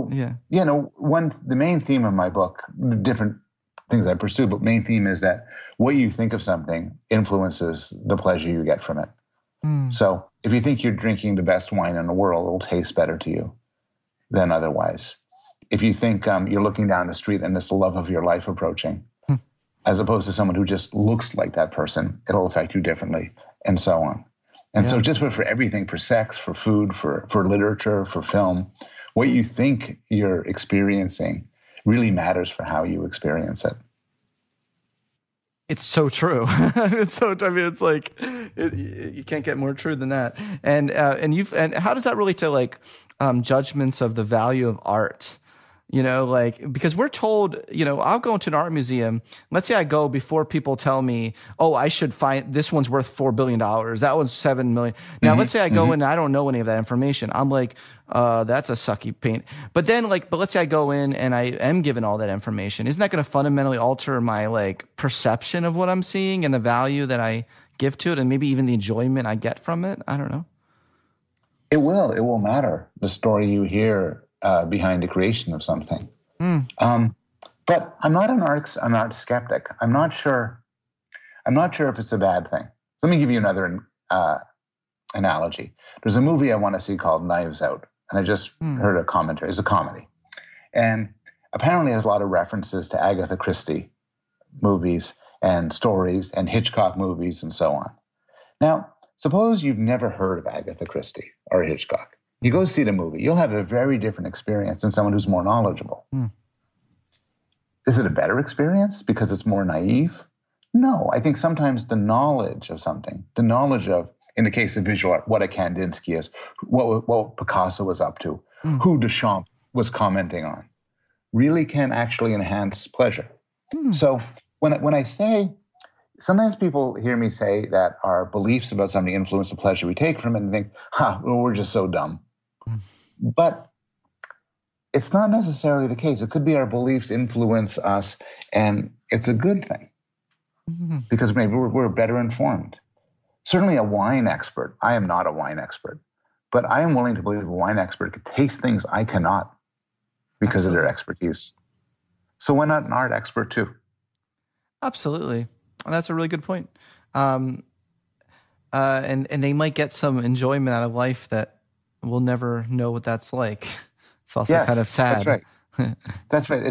The main theme of my book, different things I pursue, but main theme is that what you think of something influences the pleasure you get from it. So if you think you're drinking the best wine in the world, it'll taste better to you than otherwise. If you think you're looking down the street and it's the love of your life approaching, as opposed to someone who just looks like that person, it'll affect you differently, and so on. And so just for everything, for sex, for food, for literature, for film, what you think you're experiencing really matters for how you experience it. It's so true. It's like you can't get more true than that. And how does that relate to judgments of the value of art? Because we're told, I'll go into an art museum. Let's say I go before people tell me, oh, I should find this one's worth $4 billion. That one's $7 million. Now, let's say I go in and I don't know any of that information. I'm like, that's a sucky paint. But then but let's say I go in and I am given all that information. Isn't that going to fundamentally alter my perception of what I'm seeing and the value that I give to it, and maybe even the enjoyment I get from it? I don't know. It will matter, the story you hear behind the creation of something. But I'm not an art skeptic. I'm not sure if it's a bad thing. So let me give you another analogy. There's a movie I want to see called Knives Out, and I just heard a commentary. It's a comedy, and apparently it has a lot of references to Agatha Christie movies and stories and Hitchcock movies and so on. Now, suppose you've never heard of Agatha Christie or Hitchcock. You go see the movie, you'll have a very different experience than someone who's more knowledgeable. Is it a better experience because it's more naive? No, I think sometimes the knowledge of something, the knowledge of, in the case of visual art, what a Kandinsky is, what Picasso was up to, who Duchamp was commenting on, really can actually enhance pleasure. So when I say, sometimes people hear me say that our beliefs about something influence the pleasure we take from it and think, we're just so dumb. But it's not necessarily the case. It could be our beliefs influence us, and it's a good thing because maybe we're better informed. Certainly a wine expert. I am not a wine expert, but I am willing to believe a wine expert could taste things I cannot because of their expertise. So why not an art expert too? Absolutely. And that's a really good point. And they might get some enjoyment out of life that we'll never know what that's like. It's also kind of sad. That's right. That's right.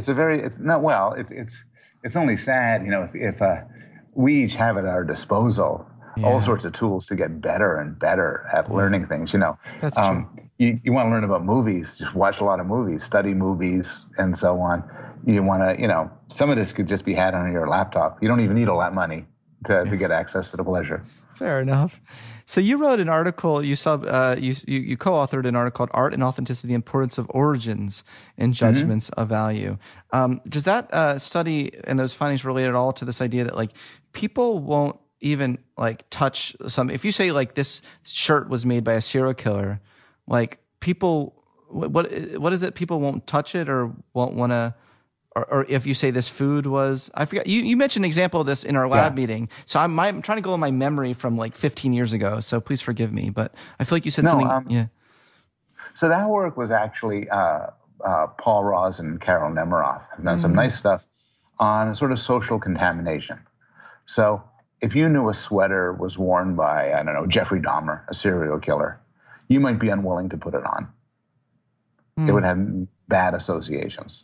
It's only sad, if we each have at our disposal all sorts of tools to get better and better at learning things. That's true. You want to learn about movies, just watch a lot of movies, study movies, and so on. You want to, some of this could just be had on your laptop. You don't even need all that money to get access to the pleasure. Fair enough. So you wrote an article, you co-authored an article called Art and Authenticity, the Importance of Origins and Judgments of Value. Does that study and those findings relate at all to this idea that people won't even touch some, if you say this shirt was made by a serial killer, people, what is it? People won't touch it or won't want to or if you say this food was, I forgot, you mentioned an example of this in our lab meeting. So I'm trying to go on my memory from like 15 years ago. So please forgive me, but I feel like you said something. So that work was actually Paul Rosen and Carol Nemiroff have done some nice stuff on sort of social contamination. So if you knew a sweater was worn by, I don't know, Jeffrey Dahmer, a serial killer, you might be unwilling to put it on. It would have bad associations.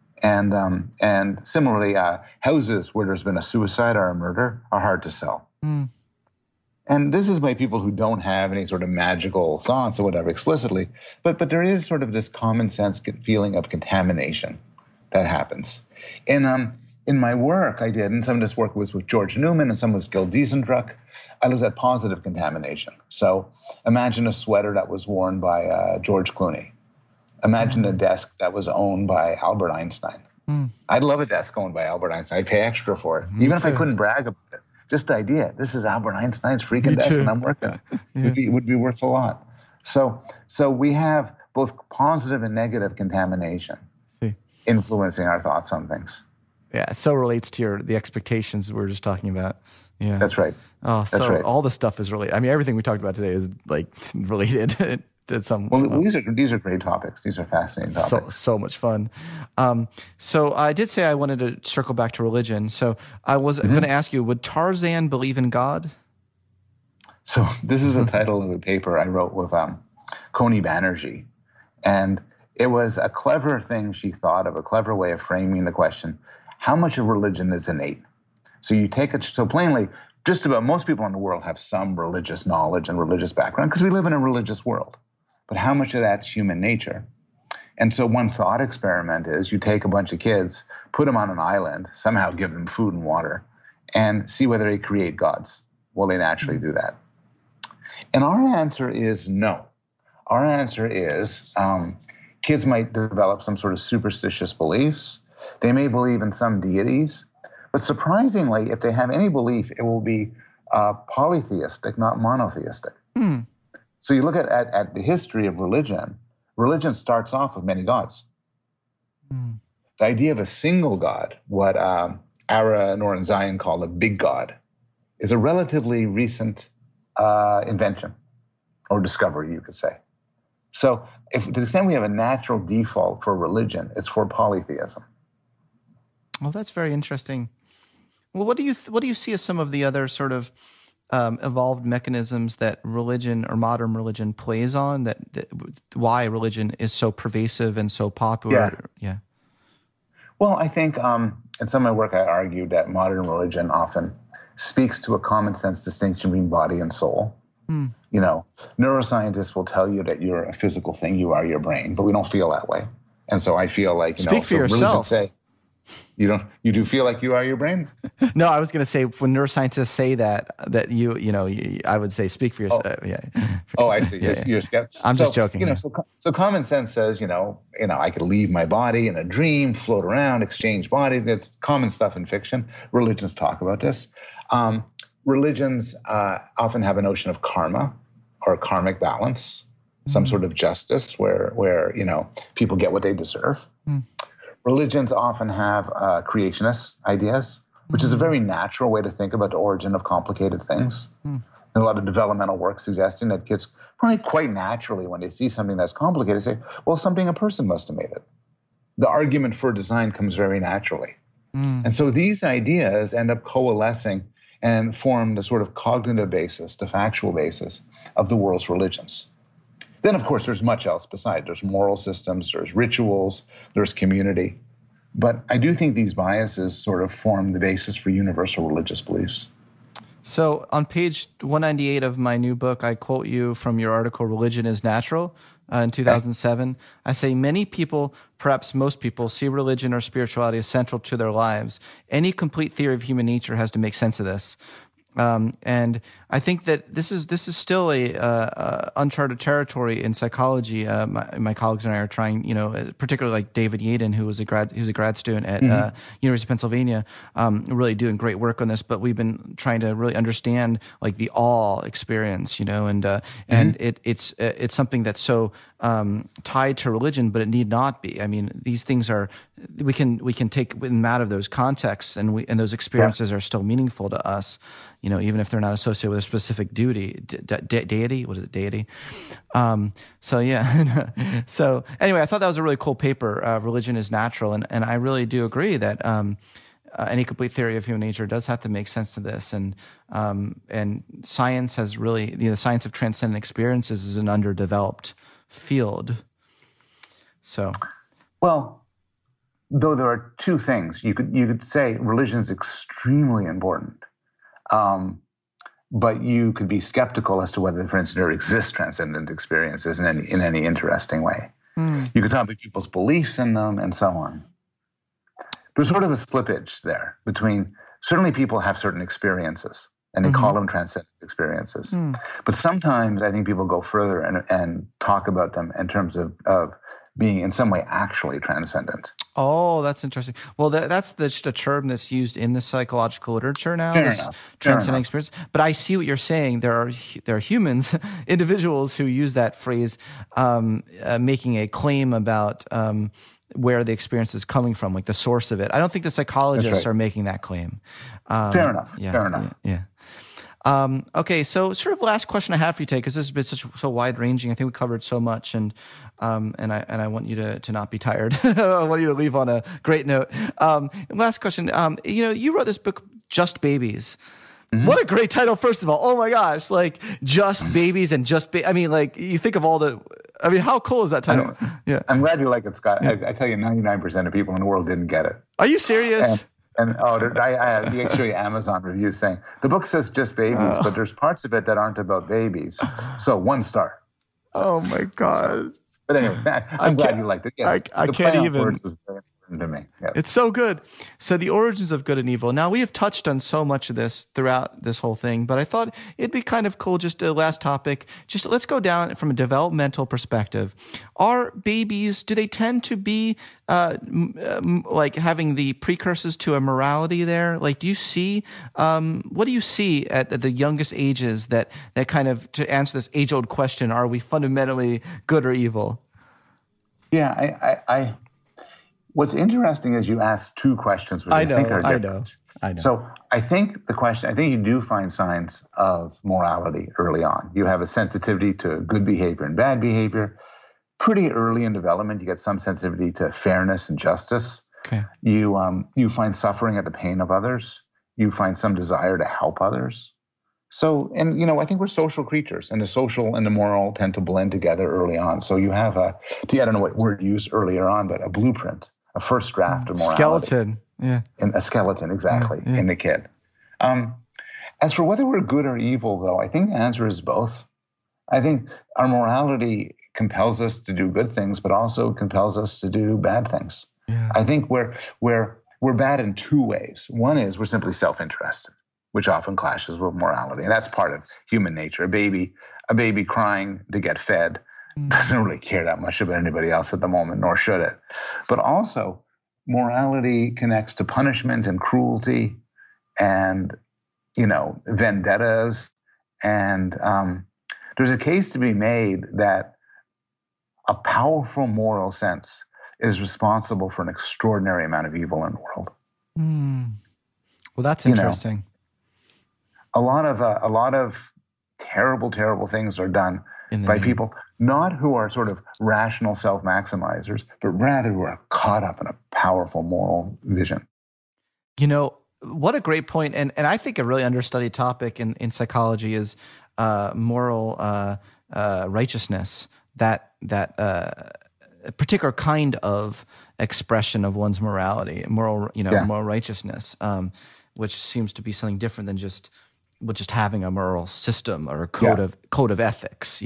And similarly, houses where there's been a suicide or a murder are hard to sell. And this is by people who don't have any sort of magical thoughts or whatever explicitly, but there is sort of this common sense feeling of contamination that happens. In my work I did, and some of this work was with George Newman and some was Gil Diesendruck, I looked at positive contamination. So imagine a sweater that was worn by George Clooney. Imagine a desk that was owned by Albert Einstein. I'd love a desk owned by Albert Einstein. I'd pay extra for it, even if I couldn't brag about it. Just the idea, this is Albert Einstein's freaking desk and I'm working, would be worth a lot. So we have both positive and negative contamination influencing our thoughts on things. Yeah, it so relates to the expectations we were just talking about. Yeah, that's right. Oh, so right. All the stuff is related. I mean, everything we talked about today is like related to some. Well, these are great topics. These are fascinating topics. So much fun. So I did say I wanted to circle back to religion. So I was going to ask you: would Tarzan believe in God? So this is the title of a paper I wrote with Coney Banerjee, and it was a clever thing she thought of, a clever way of framing the question: how much of religion is innate? So you take it, so plainly, just about most people in the world have some religious knowledge and religious background because we live in a religious world. But how much of that's human nature? And so one thought experiment is you take a bunch of kids, put them on an island, somehow give them food and water, and see whether they create gods. Will they naturally do that? And our answer is no. Our answer is kids might develop some sort of superstitious beliefs. They may believe in some deities. But surprisingly, if they have any belief, it will be polytheistic, not monotheistic. So you look at the history of religion. Religion starts off with many gods. The idea of a single god, what Ara Norenzayan called a big god, is a relatively recent invention or discovery, you could say. So if to the extent we have a natural default for religion, it's for polytheism. Well, that's very interesting. Well, what do you see as some of the other sort of evolved mechanisms that religion or modern religion plays on? That why religion is so pervasive and so popular? Yeah. Well, I think in some of my work I argued that modern religion often speaks to a common sense distinction between body and soul. You know, neuroscientists will tell you that you're a physical thing, you are your brain, but we don't feel that way. And so I feel like, Speak for yourself. Say, you do feel like you are your brain? No, I was going to say when neuroscientists say that I would say speak for yourself. Oh, I see. You're skeptical. I'm just joking. So common sense says, I could leave my body in a dream, float around, exchange body. That's common stuff in fiction. Religions talk about this. Religions often have a notion of karma or karmic balance, some sort of justice where people get what they deserve. Religions often have creationist ideas, which is a very natural way to think about the origin of complicated things. And a lot of developmental work suggesting that kids probably quite naturally, when they see something that's complicated, say, well, something a person must have made it. The argument for design comes very naturally. And so these ideas end up coalescing and form the sort of cognitive basis, the factual basis of the world's religions. Then, of course, there's much else beside. There's moral systems, there's rituals, there's community. But I do think these biases sort of form the basis for universal religious beliefs. So on page 198 of my new book, I quote you from your article, Religion is Natural, in 2007. I say, many people, perhaps most people, see religion or spirituality as central to their lives. Any complete theory of human nature has to make sense of this. And I think that this is still a uncharted territory in psychology. My colleagues and I are trying, particularly like David Yaden, who's a grad student at University of Pennsylvania, really doing great work on this. But we've been trying to really understand like the awe experience, and it's something that's so tied to religion, but it need not be. I mean, these things are we can take them out of those contexts, and those experiences are still meaningful to us. Even if they're not associated with a specific deity. What is it, deity? So yeah. So anyway, I thought that was a really cool paper. Religion is natural, and I really do agree that any complete theory of human nature does have to make sense to this, and science has really, the science of transcendent experiences is an underdeveloped field. So, well, though there are two things you could say religion is extremely important. But you could be skeptical as to whether, for instance, there exists transcendent experiences in any interesting way. You could talk about people's beliefs in them and so on. There's sort of a slippage there between, certainly people have certain experiences and they call them transcendent experiences. But sometimes I think people go further and talk about them in terms of being in some way actually transcendent. Oh, that's interesting. Well, that's just a term that's used in the psychological literature now. Fair this enough. Transcendent experience. But I see what you're saying. There are humans, individuals who use that phrase, making a claim about where the experience is coming from, like the source of it. I don't think the psychologists are making that claim. Fair enough. Fair enough. Yeah. Okay, so sort of last question I have for you, Tay, because this has been so wide ranging. I think we covered so much, and I want you to not be tired. I want you to leave on a great note. Last question. You wrote this book, Just Babies. What a great title, first of all. Oh my gosh, like Just Babies and I mean, like you think of all the. I mean, how cool is that title? Yeah, I'm glad you like it, Scott. Yeah. I tell you, 99% of people in the world didn't get it. Are you serious? I actually Amazon review saying the book says just babies, but there's parts of it that aren't about babies. So 1 star. Oh my God. But anyway, I'm glad you liked it. Yes, I can't even. Words was very important to me. Yes. It's so good. So the origins of good and evil. Now we have touched on so much of this throughout this whole thing, but I thought it'd be kind of cool. Just a last topic. Just let's go down from a developmental perspective. Are babies? Do they tend to be like having the precursors to a morality there? Like, do you see? What do you see at the youngest ages that kind of, to answer this age-old question, are we fundamentally good or evil? Yeah, I what's interesting is you asked 2 questions which I think are different. I know. So I think you do find signs of morality early on. You have a sensitivity to good behavior and bad behavior. Pretty early in development, you get some sensitivity to fairness and justice. Okay. You find suffering at the pain of others. You find some desire to help others. So, and I think we're social creatures, and the social and the moral tend to blend together early on. So you have I don't know what word used earlier on, but a blueprint, a first draft of morality. Skeleton, yeah. And a skeleton, exactly, in the kid. As for whether we're good or evil, though, I think the answer is both. I think our morality compels us to do good things, but also compels us to do bad things. Yeah. I think we're bad in 2 ways. One is we're simply self-interested, which often clashes with morality, and that's part of human nature. A baby crying to get fed doesn't really care that much about anybody else at the moment, nor should it. But also, morality connects to punishment and cruelty, and vendettas, and there's a case to be made that a powerful moral sense is responsible for an extraordinary amount of evil in the world. Well, that's interesting. A lot of terrible, terrible things are done by people not who are sort of rational self-maximizers, but rather who are caught up in a powerful moral vision. What a great point. And I think a really understudied topic in psychology is moral righteousness, that a particular kind of expression of one's morality, moral righteousness, which seems to be something different than just having a moral system or a code of ethics.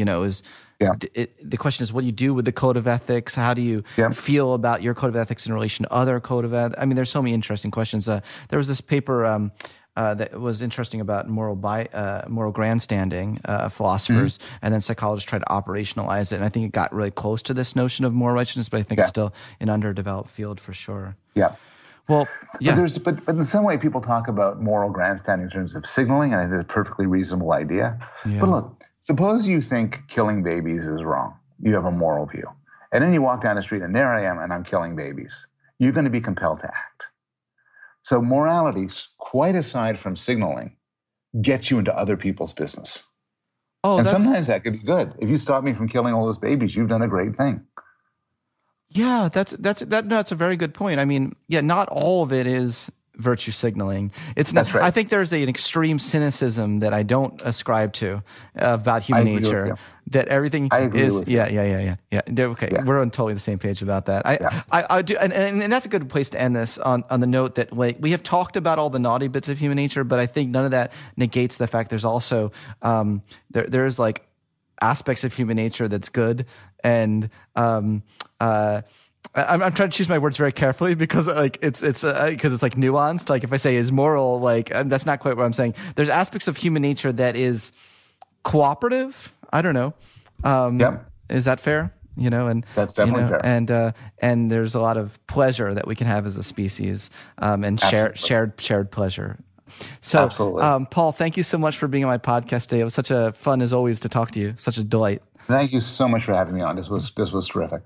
The question is, what do you do with the code of ethics? How do you feel about your code of ethics in relation to other code of ethics? I mean, there's so many interesting questions. There was this paper that was interesting about moral grandstanding, philosophers and then psychologists tried to operationalize it. And I think it got really close to this notion of moral righteousness, but I think it's still an underdeveloped field for sure. Yeah. Well, yeah. But in some way, people talk about moral grandstanding in terms of signaling, and I think it's a perfectly reasonable idea. Yeah. But look, suppose you think killing babies is wrong. You have a moral view. And then you walk down the street, and there I am, and I'm killing babies. You're going to be compelled to act. So morality, quite aside from signaling, gets you into other people's business. Oh, and sometimes that could be good. If you stop me from killing all those babies, you've done a great thing. Yeah, that's a very good point. I mean, not all of it is virtue signaling. It's not. That's right. I think there's an extreme cynicism that I don't ascribe to about human nature. That everything is. Yeah. Okay, yeah. We're on totally the same page about that. I do, and that's a good place to end this on the note that we have talked about all the naughty bits of human nature, but I think none of that negates the fact there's also there's like aspects of human nature that's good. And I'm trying to choose my words very carefully because it's like nuanced. Like if I say is moral, that's not quite what I'm saying. There's aspects of human nature that is cooperative. I don't know. Is that fair? And that's definitely fair. And there's a lot of pleasure that we can have as a species, and shared pleasure. So, absolutely. Paul, thank you so much for being on my podcast today. It was such a fun as always to talk to you. Such a delight. Thank you so much for having me on. This was terrific.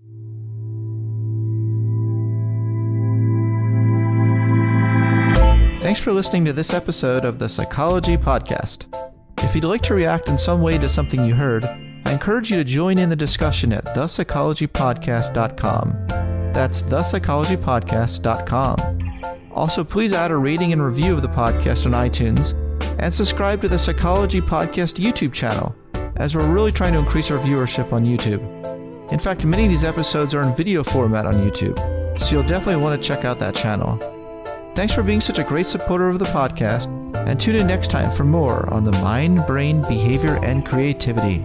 Thanks for listening to this episode of the Psychology Podcast. If you'd like to react in some way to something you heard, I encourage you to join in the discussion at thepsychologypodcast.com. That's thepsychologypodcast.com. Also, please add a rating and review of the podcast on iTunes and subscribe to the Psychology Podcast YouTube channel, as we're really trying to increase our viewership on YouTube. In fact, many of these episodes are in video format on YouTube, so you'll definitely want to check out that channel. Thanks for being such a great supporter of the podcast, and tune in next time for more on the mind, brain, behavior, and creativity.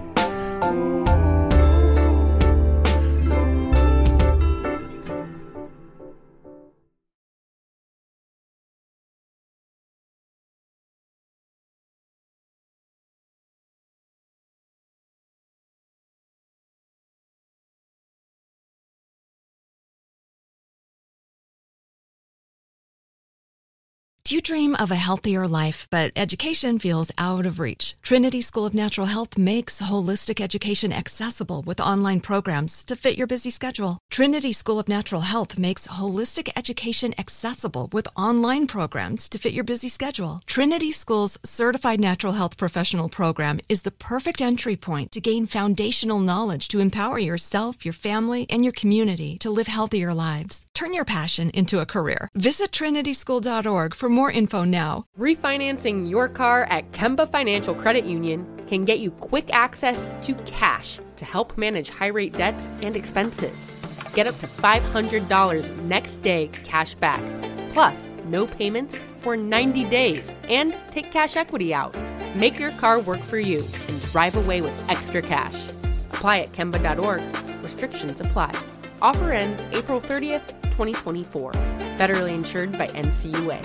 Do you dream of a healthier life, but education feels out of reach? Trinity School of Natural Health makes holistic education accessible with online programs to fit your busy schedule. Trinity School of Natural Health makes holistic education accessible with online programs to fit your busy schedule. Trinity School's Certified Natural Health Professional Program is the perfect entry point to gain foundational knowledge to empower yourself, your family, and your community to live healthier lives. Turn your passion into a career. Visit trinityschool.org for more info now. Refinancing your car at Kemba Financial Credit Union can get you quick access to cash to help manage high-rate debts and expenses. Get up to $500 next day cash back, plus no payments for 90 days, and take cash equity out. Make your car work for you and drive away with extra cash. Apply at Kemba.org. Restrictions apply. Offer ends April 30th, 2024. Federally insured by NCUA.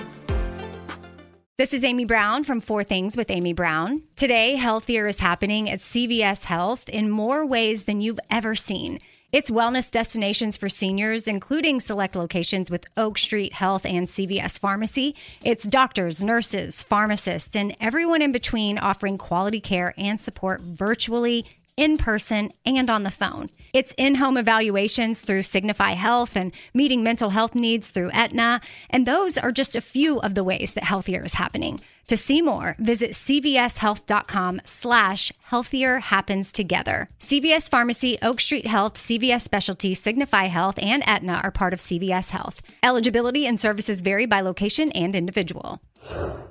This is Amy Brown from 4 Things with Amy Brown. Today, Healthier is happening at CVS Health in more ways than you've ever seen. It's wellness destinations for seniors, including select locations with Oak Street Health and CVS Pharmacy. It's doctors, nurses, pharmacists, and everyone in between offering quality care and support virtually, in person, and on the phone. It's in-home evaluations through Signify Health and meeting mental health needs through Aetna. And those are just a few of the ways that Healthier is happening. To see more, visit cvshealth.com/healthier happens together. CVS Pharmacy, Oak Street Health, CVS Specialty, Signify Health, and Aetna are part of CVS Health. Eligibility and services vary by location and individual.